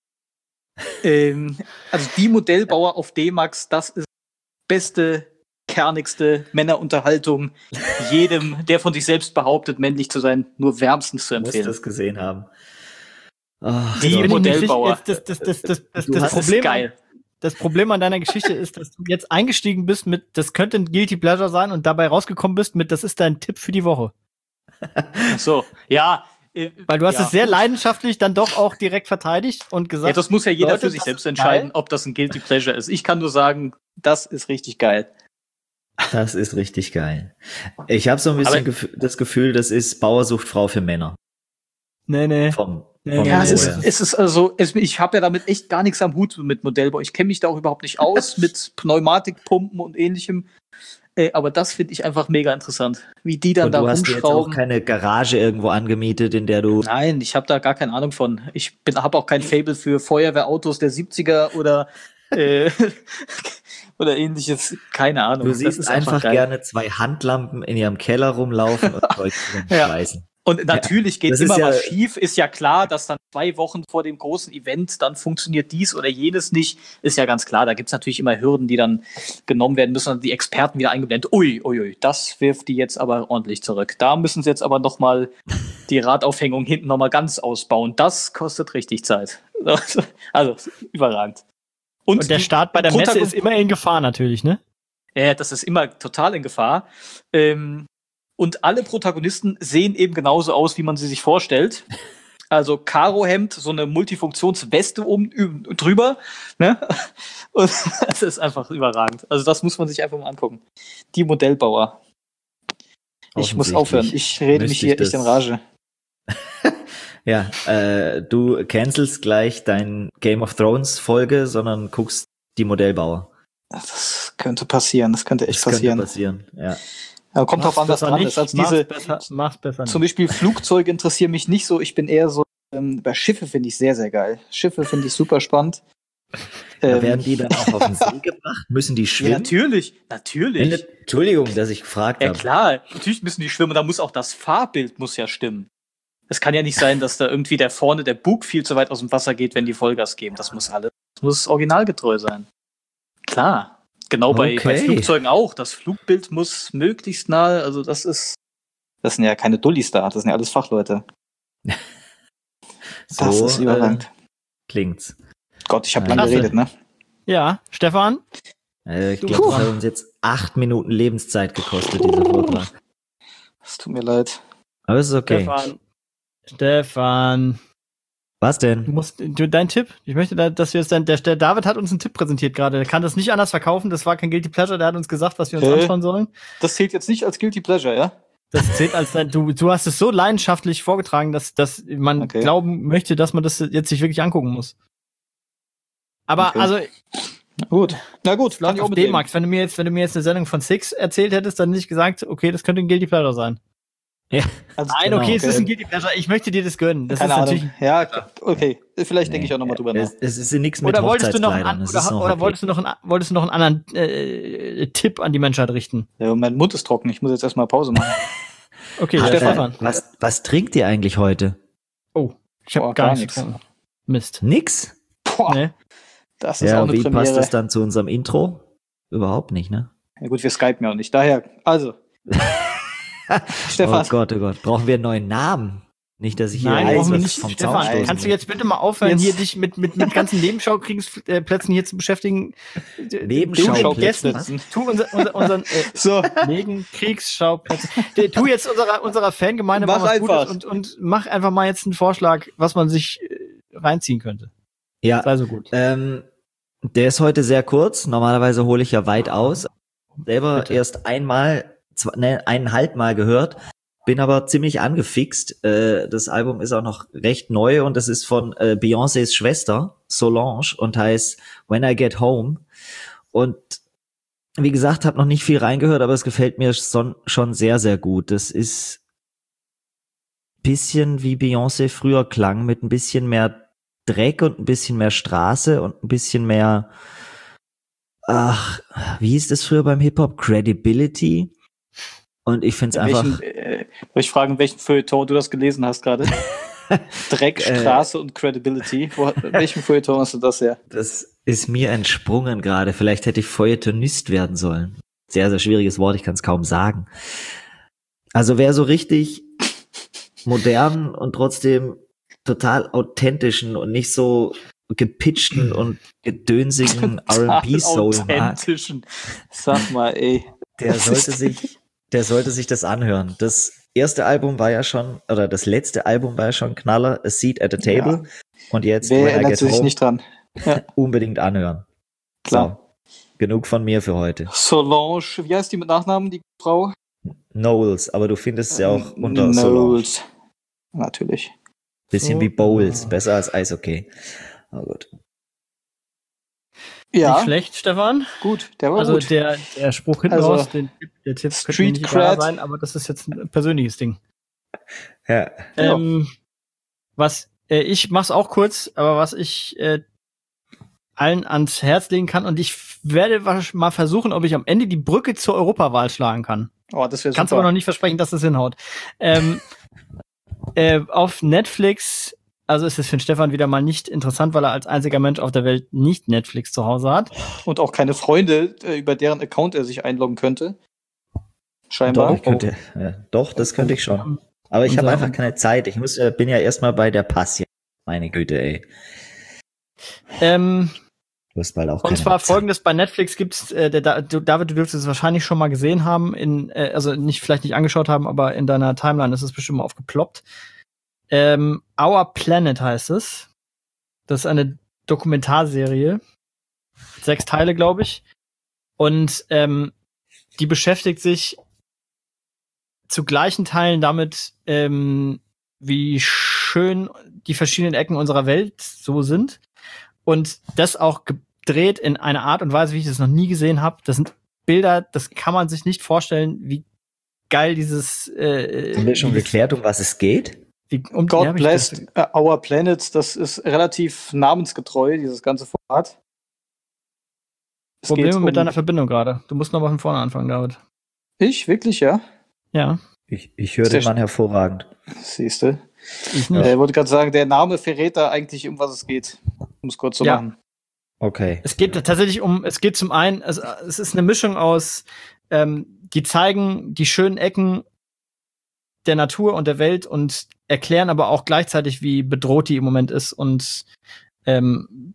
ähm, also die Modellbauer auf D-Max, das ist beste, kernigste Männerunterhaltung. Jedem, der von sich selbst behauptet, männlich zu sein, nur wärmstens zu Du musst empfehlen. das gesehen haben. Oh, Die Bin ich mir Modellbauer. sicher, jetzt Das, das, das, das, das, Du das, hast- Das ist Problem, geil. das Problem an deiner Geschichte ist, dass du jetzt eingestiegen bist mit, das könnte ein Guilty Pleasure sein und dabei rausgekommen bist mit, das ist dein Tipp für die Woche. Ach so, ja. äh, Weil du hast ja. es sehr leidenschaftlich dann doch auch direkt verteidigt und gesagt, Ja, das muss ja jeder Leute, für sich das selbst ist entscheiden, geil. ob das ein Guilty Pleasure ist. Ich kann nur sagen, das ist richtig geil. Das ist richtig geil. Ich habe so ein bisschen Aber- gef- das Gefühl, das ist Bauersuchtfrau für Männer. nee, nee. Vom, Nee, vom nee, Ja, nee, es ist, Niveau her. es ist also, es, ich habe ja damit echt gar nichts am Hut mit Modellbau. Ich kenne mich da auch überhaupt nicht aus mit Pneumatikpumpen und ähnlichem. Äh, aber das finde ich einfach mega interessant. Wie die dann Und da du hast dir jetzt auch rumschrauben. keine Garage irgendwo angemietet, in der du Nein, ich habe da gar keine Ahnung von. Ich habe auch kein Faible für Feuerwehrautos der siebziger oder äh, oder ähnliches. Keine Ahnung. Du Das siehst ist einfach geil. gerne zwei Handlampen in ihrem Keller rumlaufen und Zeug Ja. schmeißen. Und natürlich geht das ist immer ja- was schief. Ist ja klar, dass dann zwei Wochen vor dem großen Event dann funktioniert dies oder jenes nicht. Ist ja ganz klar. Da gibt's natürlich immer Hürden, die dann genommen werden müssen und die Experten wieder eingeblendet. Ui, ui, ui, das wirft die jetzt aber ordentlich zurück. Da müssen sie jetzt aber noch mal die Radaufhängung hinten noch mal ganz ausbauen. Das kostet richtig Zeit. Also, überragend. Und der die Start bei der Messe Protagon- ist immer in Gefahr natürlich, ne? Ja, das ist immer total in Gefahr. Ähm, und alle Protagonisten sehen eben genauso aus, wie man sie sich vorstellt. Also Karohemd, so eine Multifunktionsweste oben ü- drüber. Ne? Und das ist einfach überragend. Also das muss man sich einfach mal angucken. Die Modellbauer. Ich muss aufhören. Ich rede mich müsste hier ich echt in das- Rage. Ja, äh, du cancelst gleich dein Game of Thrones Folge, sondern guckst die Modellbauer. Das könnte passieren. Das könnte echt Das passieren. könnte passieren, ja. Aber kommt drauf an, was besser dran nicht. ist. Also Mach's diese, besser, mach's besser Zum nicht. Beispiel Flugzeuge interessieren mich nicht so. Ich bin eher so, ähm, bei Schiffe finde ich sehr, sehr geil. Schiffe finde ich super spannend. Da Ähm, werden die dann auch auf den See gebracht? Müssen die ja, schwimmen? natürlich, Wenn- natürlich. Entschuldigung, dass ich gefragt Ja habe. klar, natürlich müssen die schwimmen. Da muss auch das Fahrbild muss ja stimmen. Es kann ja nicht sein, dass da irgendwie der vorne der Bug viel zu weit aus dem Wasser geht, wenn die Vollgas geben. Das muss alles, das muss originalgetreu sein. Klar. Genau bei, bei Okay. Flugzeugen auch. Das Flugbild muss möglichst nahe, also das ist, das sind ja keine Dullis da, das sind ja alles Fachleute. Das So ist äh, überragend. klingt's. Gott, ich habe Ja, lange klasse. geredet, ne? Ja, Stefan? Äh, ich Du glaube, bist das hat dran. uns jetzt acht Minuten Lebenszeit gekostet, dieser Vortrag. Es tut mir leid. Aber es ist okay. Stefan. Stefan. Was Du denn? musst, du, dein Tipp? Ich möchte, da- dass wir es dann, der, der David hat uns einen Tipp präsentiert gerade. Der kann das nicht anders verkaufen. Das war kein Guilty Pleasure. Der hat uns gesagt, was wir uns Hä? anschauen sollen. Das zählt jetzt nicht als Guilty Pleasure, ja? Das zählt als dein, du, du hast es so leidenschaftlich vorgetragen, dass, dass man Okay. glauben möchte, dass man das jetzt sich wirklich angucken muss. Aber, Okay. also, Gut. Na gut, kann läuft ich auch auf mit leben. D-Max. Wenn du mir jetzt, wenn du mir jetzt eine Sendung von Six erzählt hättest, dann nicht gesagt, okay, das könnte ein Guilty Pleasure sein. Also, Nein, Genau, okay, es okay. ist ein Guilty Pleasure. Ich möchte dir das gönnen. Das Keine ist Ahnung. natürlich. Ja, klar. Okay. Vielleicht denke ich auch nochmal drüber nach. Es, es ist nichts mit Oder wolltest du noch, Hochzeitskleidern. an, Es oder, ist noch oder okay. wolltest du noch einen, wolltest du noch einen anderen äh, Tipp an die Menschheit richten? Ja, mein Mund ist trocken. Ich muss jetzt erstmal Pause machen. Okay, Ah, ja, äh, Stefan. was, was trinkt ihr eigentlich heute? Oh, ich habe Boah, gar, gar nichts nichts. getrunken. Mist. Nix? Boah, Nee. das ist auch Ja, eine wie Premiere. passt das dann zu unserem Intro? Überhaupt nicht, ne? Ja gut, wir skypen ja auch nicht. Daher, also. Stefan, Oh Gott, oh Gott. Brauchen wir einen neuen Namen? Nicht, dass ich hier Nein, Nein, brauchen wir was nicht. vom Stefan, Zaun stoßen kannst du will. jetzt bitte mal aufhören, Jetzt- hier dich mit, mit, mit ganzen Nebenschauplätzen hier zu beschäftigen? Nebenschauplätzen? Du, Gästen, tu unser, unser, unseren äh, so, Nebenkriegsschauplätzen. Der- Tu jetzt unserer, unserer Fangemeinde Mach mal was Gutes einfach. und, und mach einfach mal jetzt einen Vorschlag, was man sich äh, reinziehen könnte. Ja, Sei so gut. ähm, der ist heute sehr kurz. Normalerweise hole ich ja weit aus. Selber Bitte. erst einmal, zwei, ne, eineinhalb Mal gehört. Bin aber ziemlich angefixt. Äh, das Album ist auch noch recht neu und das ist von äh, Beyoncés Schwester, Solange, und heißt When I Get Home. Und wie gesagt, habe noch nicht viel reingehört, aber es gefällt mir son- schon sehr, sehr gut. Das ist bisschen wie Beyoncé früher klang, mit ein bisschen mehr Dreck und ein bisschen mehr Straße und ein bisschen mehr, ach, wie hieß das früher beim Hip-Hop? Credibility. Und ich finde es einfach... Welchen, äh, soll ich fragen, welchen Feuilleton du das gelesen hast gerade? Dreck, Straße äh, und Credibility. Wo, welchen Feuilleton hast du das her? Das ist mir entsprungen gerade. Vielleicht hätte ich Feuilletonist werden sollen. Sehr, sehr schwieriges Wort, ich kann es kaum sagen. Also wer so richtig modernen und trotzdem total authentischen und nicht so gepitchten und gedönsigen R and B-Soul authentischen. Sag mal, ey. Der sollte sich, der sollte sich das anhören. Das erste Album war ja schon, oder das letzte Album war ja schon Knaller, A Seat at the Table. Ja. Und jetzt, wer erinnert sich nicht dran? Ja. Unbedingt anhören. Klar. So, genug von mir für heute. Solange, wie heißt die mit Nachnamen, die Frau? Knowles, aber du findest sie ähm, auch unter Knowles. Solange. Natürlich. Bisschen so. Wie Bowls, besser als Eishockey. Aber gut. Ja. Nicht schlecht, Stefan. Gut, der war also gut. Also der, der Spruch hinten also, raus, den, der Tipp könnte Street nicht Cred sein, aber das ist jetzt ein persönliches Ding. Ja. Ähm, was äh, ich mach's auch kurz, aber was ich äh, allen ans Herz legen kann und ich werde mal versuchen, ob ich am Ende die Brücke zur Europawahl schlagen kann. Oh, das wäre super. Kannst aber noch nicht versprechen, dass das hinhaut. Ähm, äh, auf Netflix, also ist es für den Stefan wieder mal nicht interessant, weil er als einziger Mensch auf der Welt nicht Netflix zu Hause hat. Und auch keine Freunde, über deren Account er sich einloggen könnte. Scheinbar. Doch, ich könnte, ja, doch das könnte ich schon. Aber ich habe einfach keine Zeit. Ich muss, bin ja erstmal bei der Passion. Meine Güte, ey. Ähm, du hast bald auch und zwar Zeit. Folgendes, bei Netflix gibt's, äh, der da, du, David, du dürftest es wahrscheinlich schon mal gesehen haben, in, äh, also nicht, vielleicht nicht angeschaut haben, aber in deiner Timeline ist es bestimmt mal aufgeploppt. Ähm, Our Planet heißt es. Das ist eine Dokumentarserie. Sechs Teile, glaube ich. Und ähm, die beschäftigt sich zu gleichen Teilen damit, ähm, wie schön die verschiedenen Ecken unserer Welt so sind. Und das auch gedreht in einer Art und Weise, wie ich das noch nie gesehen habe. Das sind Bilder, das kann man sich nicht vorstellen, wie geil dieses... Äh, Haben wir schon geklärt, um was es geht? Wie, um, God bless Our Planet, das ist relativ namensgetreu, dieses ganze Format. Es Probleme um mit deiner Verbindung gerade. Du musst noch mal von vorne anfangen, David. Ich? Wirklich, ja? Ja. Ich, ich höre den Mann hervorragend. Siehst du? Ich nicht. Äh, wollte gerade sagen, der Name verrät da eigentlich, um was es geht. Um es kurz zu ja. machen. Okay. Es geht tatsächlich um, es geht zum einen, es, es ist eine Mischung aus, ähm, die zeigen die schönen Ecken der Natur und der Welt und erklären aber auch gleichzeitig, wie bedroht die im Moment ist und ähm,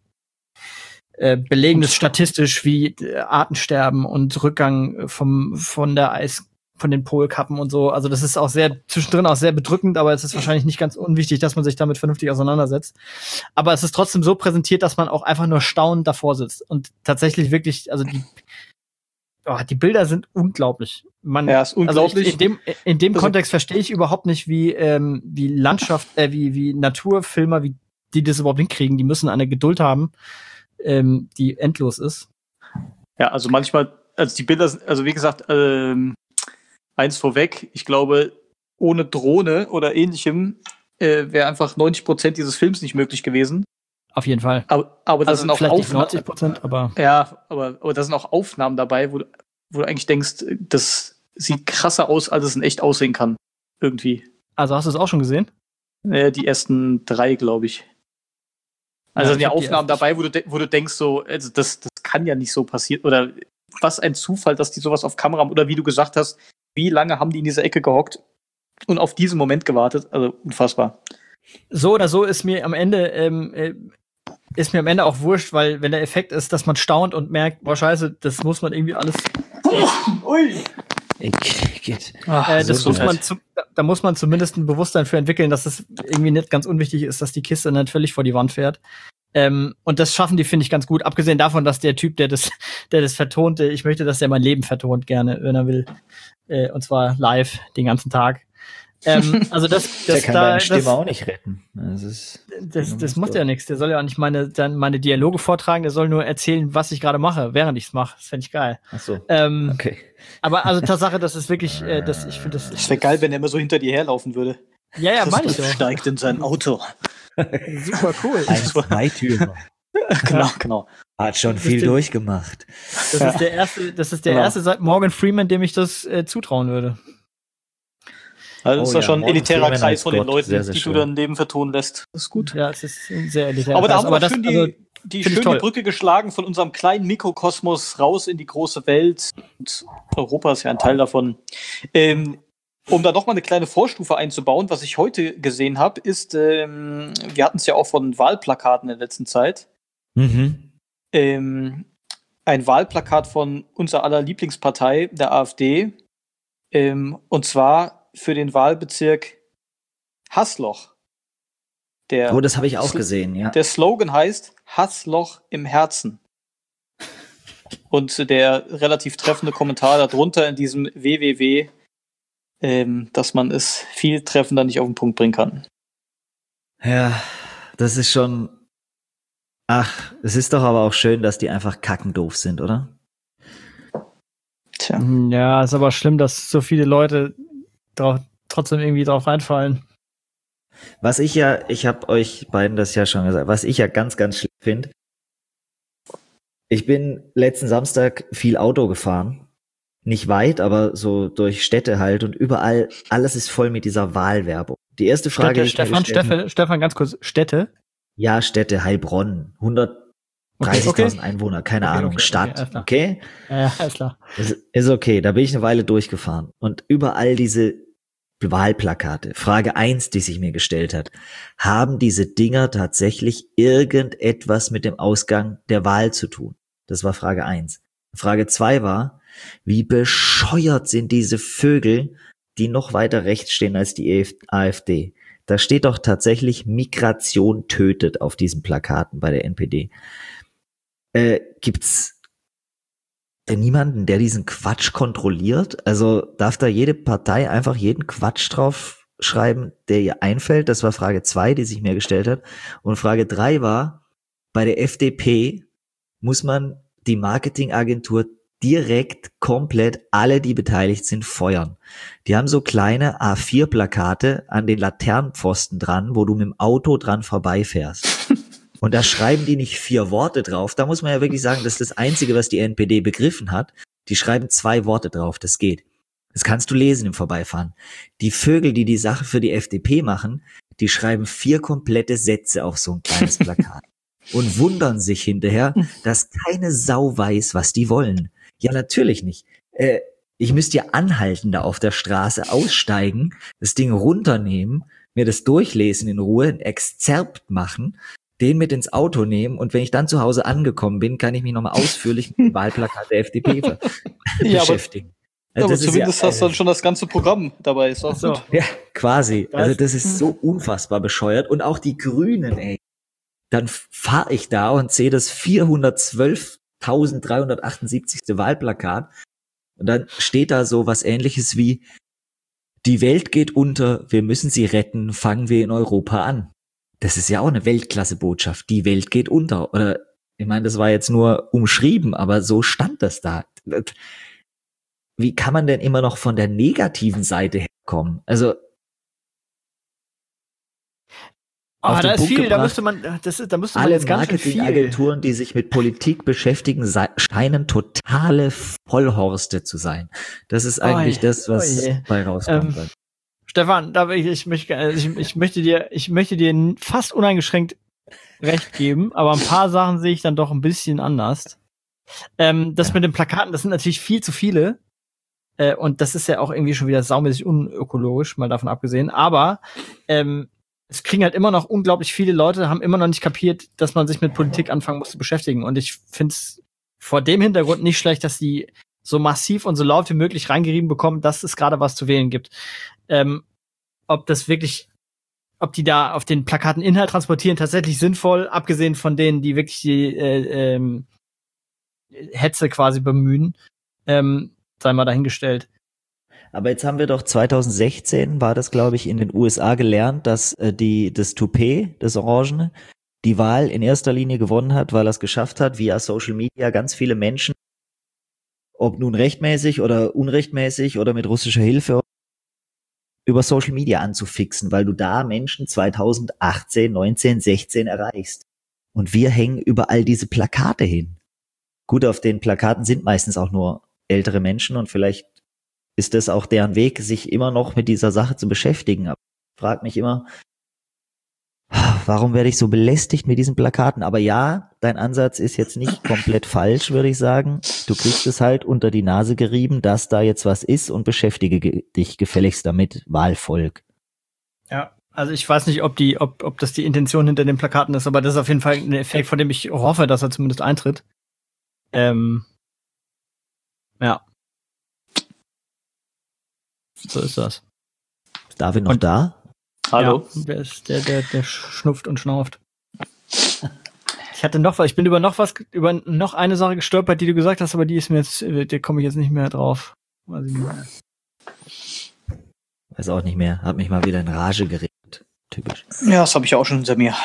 äh, belegen es statistisch, wie äh, Artensterben und Rückgang vom von der Eis von den Polkappen und so. Also das ist auch sehr zwischendrin auch sehr bedrückend, aber es ist wahrscheinlich nicht ganz unwichtig, dass man sich damit vernünftig auseinandersetzt. Aber es ist trotzdem so präsentiert, dass man auch einfach nur staunend davor sitzt und tatsächlich wirklich, also die Oh, die Bilder sind unglaublich. Man, ja, ist unglaublich. Also ich, in dem, in dem also, Kontext verstehe ich überhaupt nicht, wie, ähm, wie Landschaft, äh, wie, wie Naturfilmer, wie die das überhaupt hinkriegen. Die müssen eine Geduld haben, ähm, die endlos ist. Ja, also manchmal, also die Bilder sind, also wie gesagt, ähm, eins vorweg, ich glaube, ohne Drohne oder ähnlichem äh, wäre einfach neunzig Prozent dieses Films nicht möglich gewesen. Auf jeden Fall. Aber, aber das also sind auch vielleicht Aufnahmen. neunzig Prozent, aber. Ja, aber, aber da sind auch Aufnahmen dabei, wo du, wo du eigentlich denkst, das sieht krasser aus, als es in echt aussehen kann. Irgendwie. Also hast du es auch schon gesehen? Äh, die ersten drei, glaube ich. Also ja, sind ja Aufnahmen dabei, wo du, de- wo du denkst, so, also das, das kann ja nicht so passieren. Oder was ein Zufall, dass die sowas auf Kamera haben. Oder wie du gesagt hast, wie lange haben die in dieser Ecke gehockt und auf diesen Moment gewartet? Also unfassbar. So oder so ist mir am Ende ähm, äh, ist mir am Ende auch wurscht, weil wenn der Effekt ist, dass man staunt und merkt, boah scheiße, das muss man irgendwie alles. Ui. Geht. Ach, äh, das muss man zu, da muss man zumindest ein Bewusstsein für entwickeln, dass es irgendwie nicht ganz unwichtig ist, dass die Kiste nicht völlig vor die Wand fährt. Ähm, und das schaffen die, finde ich, ganz gut. Abgesehen davon, dass der Typ, der das, der das vertonte, ich möchte, dass der mein Leben vertont gerne, wenn er will. Äh, und zwar live, den ganzen Tag. ähm, also das, das der kann da, deine Stimme das, auch nicht retten. Das, ist das, das macht ja nichts. Der soll ja auch nicht meine, dann meine Dialoge vortragen. Der soll nur erzählen, was ich gerade mache, während ich es mache. Das fände ich geil. Ach so. Ähm, okay. Aber also Tatsache, das ist wirklich, äh, das, ich finde das. Das wäre geil, wenn er immer so hinter dir herlaufen würde. Ja, ja, meine ich doch. Steigt in sein Auto. Super cool. Ein Zweitürer. Genau, genau. Hat schon Das viel ist die- durchgemacht. Das Ja. ist der erste, das ist der Genau. erste seit Morgan Freeman, dem ich das äh, zutrauen würde. Also das Oh ist ja ja, schon ein Morgan elitärer Freeman Kreis als von den Gott, Leuten, sehr, sehr die schön. du dein Leben vertonen lässt. Das ist gut. Ja, es ist ein sehr elitär. Aber da haben wir aber doch schön die, also, die find ich schöne toll. Brücke geschlagen von unserem kleinen Mikrokosmos raus in die große Welt. Und Europa ist ja ein Teil davon. Ähm, um da noch mal eine kleine Vorstufe einzubauen, was ich heute gesehen habe, ist, ähm, wir hatten es ja auch von Wahlplakaten in der letzten Zeit, Mhm. ähm, ein Wahlplakat von unserer aller Lieblingspartei, der AfD, ähm, und zwar für den Wahlbezirk Hassloch. Der, Oh, das habe ich auch Sl- gesehen, ja. Der Slogan heißt Hassloch im Herzen. Und der relativ treffende Kommentar darunter in diesem W W W, ähm, dass man es viel treffender nicht auf den Punkt bringen kann. Ja, das ist schon. Ach, es ist doch aber auch schön, dass die einfach kackendoof sind, oder? Tja. Ja, ist aber schlimm, dass so viele Leute drauf, trotzdem irgendwie drauf reinfallen. Was ich ja, ich habe euch beiden das ja schon gesagt, was ich ja ganz, ganz schlimm finde. Ich bin letzten Samstag viel Auto gefahren. Nicht weit, aber so durch Städte halt und überall, alles ist voll mit dieser Wahlwerbung. Die erste Frage, Städte, die ich mir Stefan, gestellt habe- Stefan, Stefan, ganz kurz, Städte? Ja, Städte, Heilbronn, hundertdreißigtausend Einwohner, keine Okay, Ahnung, okay, okay, Stadt, alles klar. okay? Ja, ja, alles klar. Ist, ist okay, da bin ich eine Weile durchgefahren. Und überall diese Wahlplakate. Frage eins, die sich mir gestellt hat. Haben diese Dinger tatsächlich irgendetwas mit dem Ausgang der Wahl zu tun? Das war Frage eins. Frage zwei war, wie bescheuert sind diese Vögel, die noch weiter rechts stehen als die AfD? Da steht doch tatsächlich Migration tötet auf diesen Plakaten bei der N P D. Äh, gibt's denn niemanden, der diesen Quatsch kontrolliert? Also darf da jede Partei einfach jeden Quatsch drauf schreiben, der ihr einfällt? Das war Frage zwei, die sich mir gestellt hat. Und Frage drei war, bei der F D P muss man die Marketingagentur direkt komplett alle, die beteiligt sind, feuern. Die haben so kleine A vier Plakate an den Laternenpfosten dran, wo du mit dem Auto dran vorbeifährst. Und da schreiben die nicht vier Worte drauf. Da muss man ja wirklich sagen, das ist das Einzige, was die N P D begriffen hat. Die schreiben zwei Worte drauf, das geht. Das kannst du lesen im Vorbeifahren. Die Vögel, die die Sache für die F D P machen, die schreiben vier komplette Sätze auf so ein kleines Plakat. Und wundern sich hinterher, dass keine Sau weiß, was die wollen. Ja, natürlich nicht. Äh, ich müsste ja anhalten da auf der Straße, aussteigen, das Ding runternehmen, mir das durchlesen in Ruhe, ein Exzerpt machen, den mit ins Auto nehmen und wenn ich dann zu Hause angekommen bin, kann ich mich nochmal ausführlich mit dem Wahlplakat der F D P ver- Ja, aber- beschäftigen. Also aber das ist zumindest ja, hast du dann schon das ganze Programm dabei. Ist auch So. gut. Ja, quasi. Das- Also das ist so unfassbar bescheuert. Und auch die Grünen, ey. Dann fahre ich da und sehe das vierhundertzwölftausenddreihundertachtundsiebzig. Wahlplakat. Und dann steht da so was Ähnliches wie, die Welt geht unter, wir müssen sie retten, fangen wir in Europa an. Das ist ja auch eine Weltklasse-Botschaft. Die Welt geht unter. Oder, ich meine, das war jetzt nur umschrieben, aber so stand das da. Wie kann man denn immer noch von der negativen Seite herkommen? Also, Aber auf den da ist Punkt viel, da gebracht, müsste man, das ist, da müsste man alle jetzt ganz schön viel. Marketingagenturen, die sich mit Politik beschäftigen, sei- scheinen totale Vollhorste zu sein. Das ist eigentlich Oi, das, was oje. bei rauskommt. Ähm, Stefan, da will ich, ich, möchte, also ich, ich möchte dir, ich möchte dir fast uneingeschränkt recht geben, aber ein paar Sachen sehe ich dann doch ein bisschen anders. Ähm, das Ja. mit den Plakaten, das sind natürlich viel zu viele. Äh, und das ist ja auch irgendwie schon wieder saumäßig unökologisch, mal davon abgesehen. Aber ähm, es kriegen halt immer noch unglaublich viele Leute, haben immer noch nicht kapiert, dass man sich mit Politik anfangen muss zu beschäftigen. Und ich finde es vor dem Hintergrund nicht schlecht, dass die so massiv und so laut wie möglich reingerieben bekommen, dass es gerade was zu wählen gibt. Ähm, ob das wirklich, ob die da auf den Plakaten Inhalt transportieren, tatsächlich sinnvoll, abgesehen von denen, die wirklich die äh, ähm, Hetze quasi bemühen, ähm, sei mal dahingestellt. Aber jetzt haben wir doch zwanzig sechzehn, war das glaube ich, in den U S A gelernt, dass äh, die das Toupet, das Orangene, die Wahl in erster Linie gewonnen hat, weil er es geschafft hat, via Social Media ganz viele Menschen, ob nun rechtmäßig oder unrechtmäßig oder mit russischer Hilfe, über Social Media anzufixen, weil du da Menschen zweitausendachtzehn, neunzehn, sechzehn erreichst. Und wir hängen überall diese Plakate hin. Gut, auf den Plakaten sind meistens auch nur ältere Menschen und vielleicht ist das auch deren Weg, sich immer noch mit dieser Sache zu beschäftigen. Aber ich frage mich immer, warum werde ich so belästigt mit diesen Plakaten? Aber ja, dein Ansatz ist jetzt nicht komplett falsch, würde ich sagen. Du kriegst es halt unter die Nase gerieben, dass da jetzt was ist und beschäftige ge- dich gefälligst damit, Wahlvolk. Ja, also ich weiß nicht, ob die, ob, ob das die Intention hinter den Plakaten ist, aber das ist auf jeden Fall ein Effekt, von dem ich hoffe, dass er zumindest eintritt. Ähm, ja. So ist das. Ist David noch Und- da? Hallo. Ja, der, ist, der, der, der schnupft und schnauft. Ich hatte noch was, ich bin über noch was, über noch eine Sache gestolpert, die du gesagt hast, aber die ist mir jetzt, der komme ich jetzt nicht mehr drauf. Weiß ich nicht mehr. Weiß auch nicht mehr. Hab mich mal wieder in Rage geredet. Typisch. Ja, das habe ich auch schon hinter mir.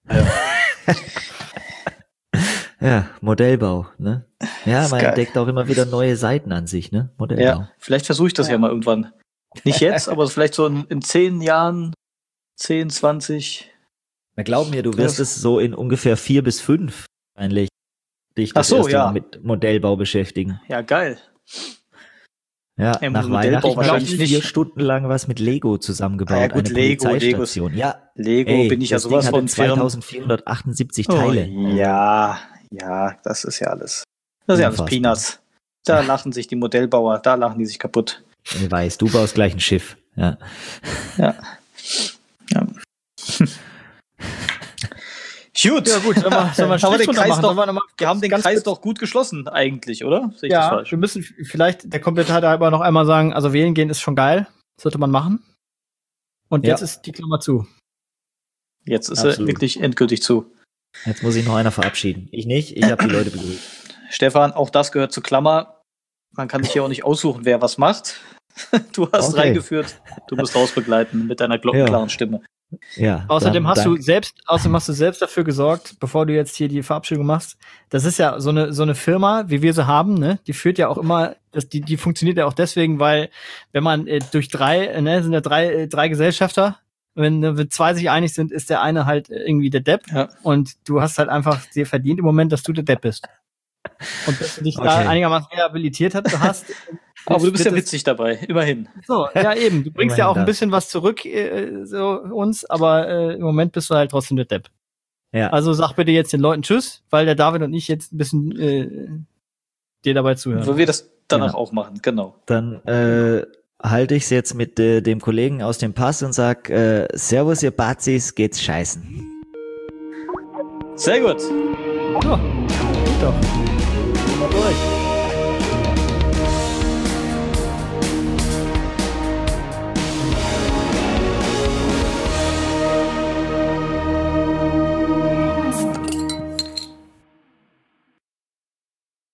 Ja, Modellbau, ne? Ja, Ist man geil. entdeckt auch immer wieder neue Seiten an sich, ne? Modellbau. Ja, vielleicht versuche ich das ja. ja mal irgendwann. Nicht jetzt, aber vielleicht so in, in zehn Jahren, zehn, zwanzig. Na, glaub mir, du wirst es so in ungefähr vier bis fünf wahrscheinlich dich das Ach so, erste ja. Mal mit Modellbau beschäftigen. Ja, geil. Ja, Ja, nach Modellbau Weihnachten habe wahrscheinlich ich nicht. vier Stunden lang was mit Lego zusammengebaut. Ah ja, gut, eine Lego, Polizeistation. Ja, Lego ey, bin ich ja das Ding sowas hatte von firm. zweitausendvierhundertachtundsiebzig Teile. Oh, ja, ja, das ist ja alles. Das ist ja alles Unfassbar. Peanuts. Da lachen sich die Modellbauer, da lachen die sich kaputt. Ich weiß, du baust gleich ein Schiff. Ja. Ja. ja. Gut. Ja gut, sollen wir, sollen wir einen Haben wir Strich den drunter Kreis machen? doch- Sollen wir, noch mal Wir haben den ganz Kreis kurz- doch gut geschlossen, eigentlich, oder? Sehe ich das Ja, falsch? wir müssen vielleicht der Komplettheit halber noch einmal sagen, also wählen gehen ist schon geil, sollte man machen. Und Ja. jetzt ist die Klammer zu. Jetzt ist er Absolut. wirklich endgültig zu. Jetzt muss ich noch einer verabschieden. Ich nicht, ich habe die Leute begrüßt. Stefan, auch das gehört zur Klammer. Man kann sich ja auch nicht aussuchen, wer was macht. Du hast Okay. reingeführt, du musst rausbegleiten mit deiner glockenklaren Ja. Stimme. Ja, Außerdem dann hast dank- du selbst, außerdem hast du selbst dafür gesorgt, bevor du jetzt hier die Verabschiedung machst. Das ist ja so eine so eine Firma, wie wir sie haben, ne? Die führt ja auch immer, das, die die funktioniert ja auch deswegen, weil wenn man äh, durch drei, äh, ne, sind ja drei äh, drei Gesellschafter, wenn, äh, wenn zwei sich einig sind, ist der eine halt irgendwie der Depp Ja. und du hast halt einfach dir verdient im Moment, dass du der Depp bist. Und dass du dich da Okay. einigermaßen rehabilitiert hast, hast. Aber du bist ja wird es- witzig dabei, immerhin. So, ja eben. Du bringst ja auch Immerhin ein das. bisschen was zurück, äh, so uns, aber äh, im Moment bist du halt trotzdem der Depp. Ja, Also sag bitte jetzt den Leuten Tschüss, weil der David und ich jetzt ein bisschen äh, dir dabei zuhören. Wo wir das danach Ja. auch machen, genau. dann äh, halte ich es jetzt mit äh, dem Kollegen aus dem Pass und sag, äh, Servus ihr Bazis, geht's scheißen. Sehr gut. Ja, geht doch. Mal durch.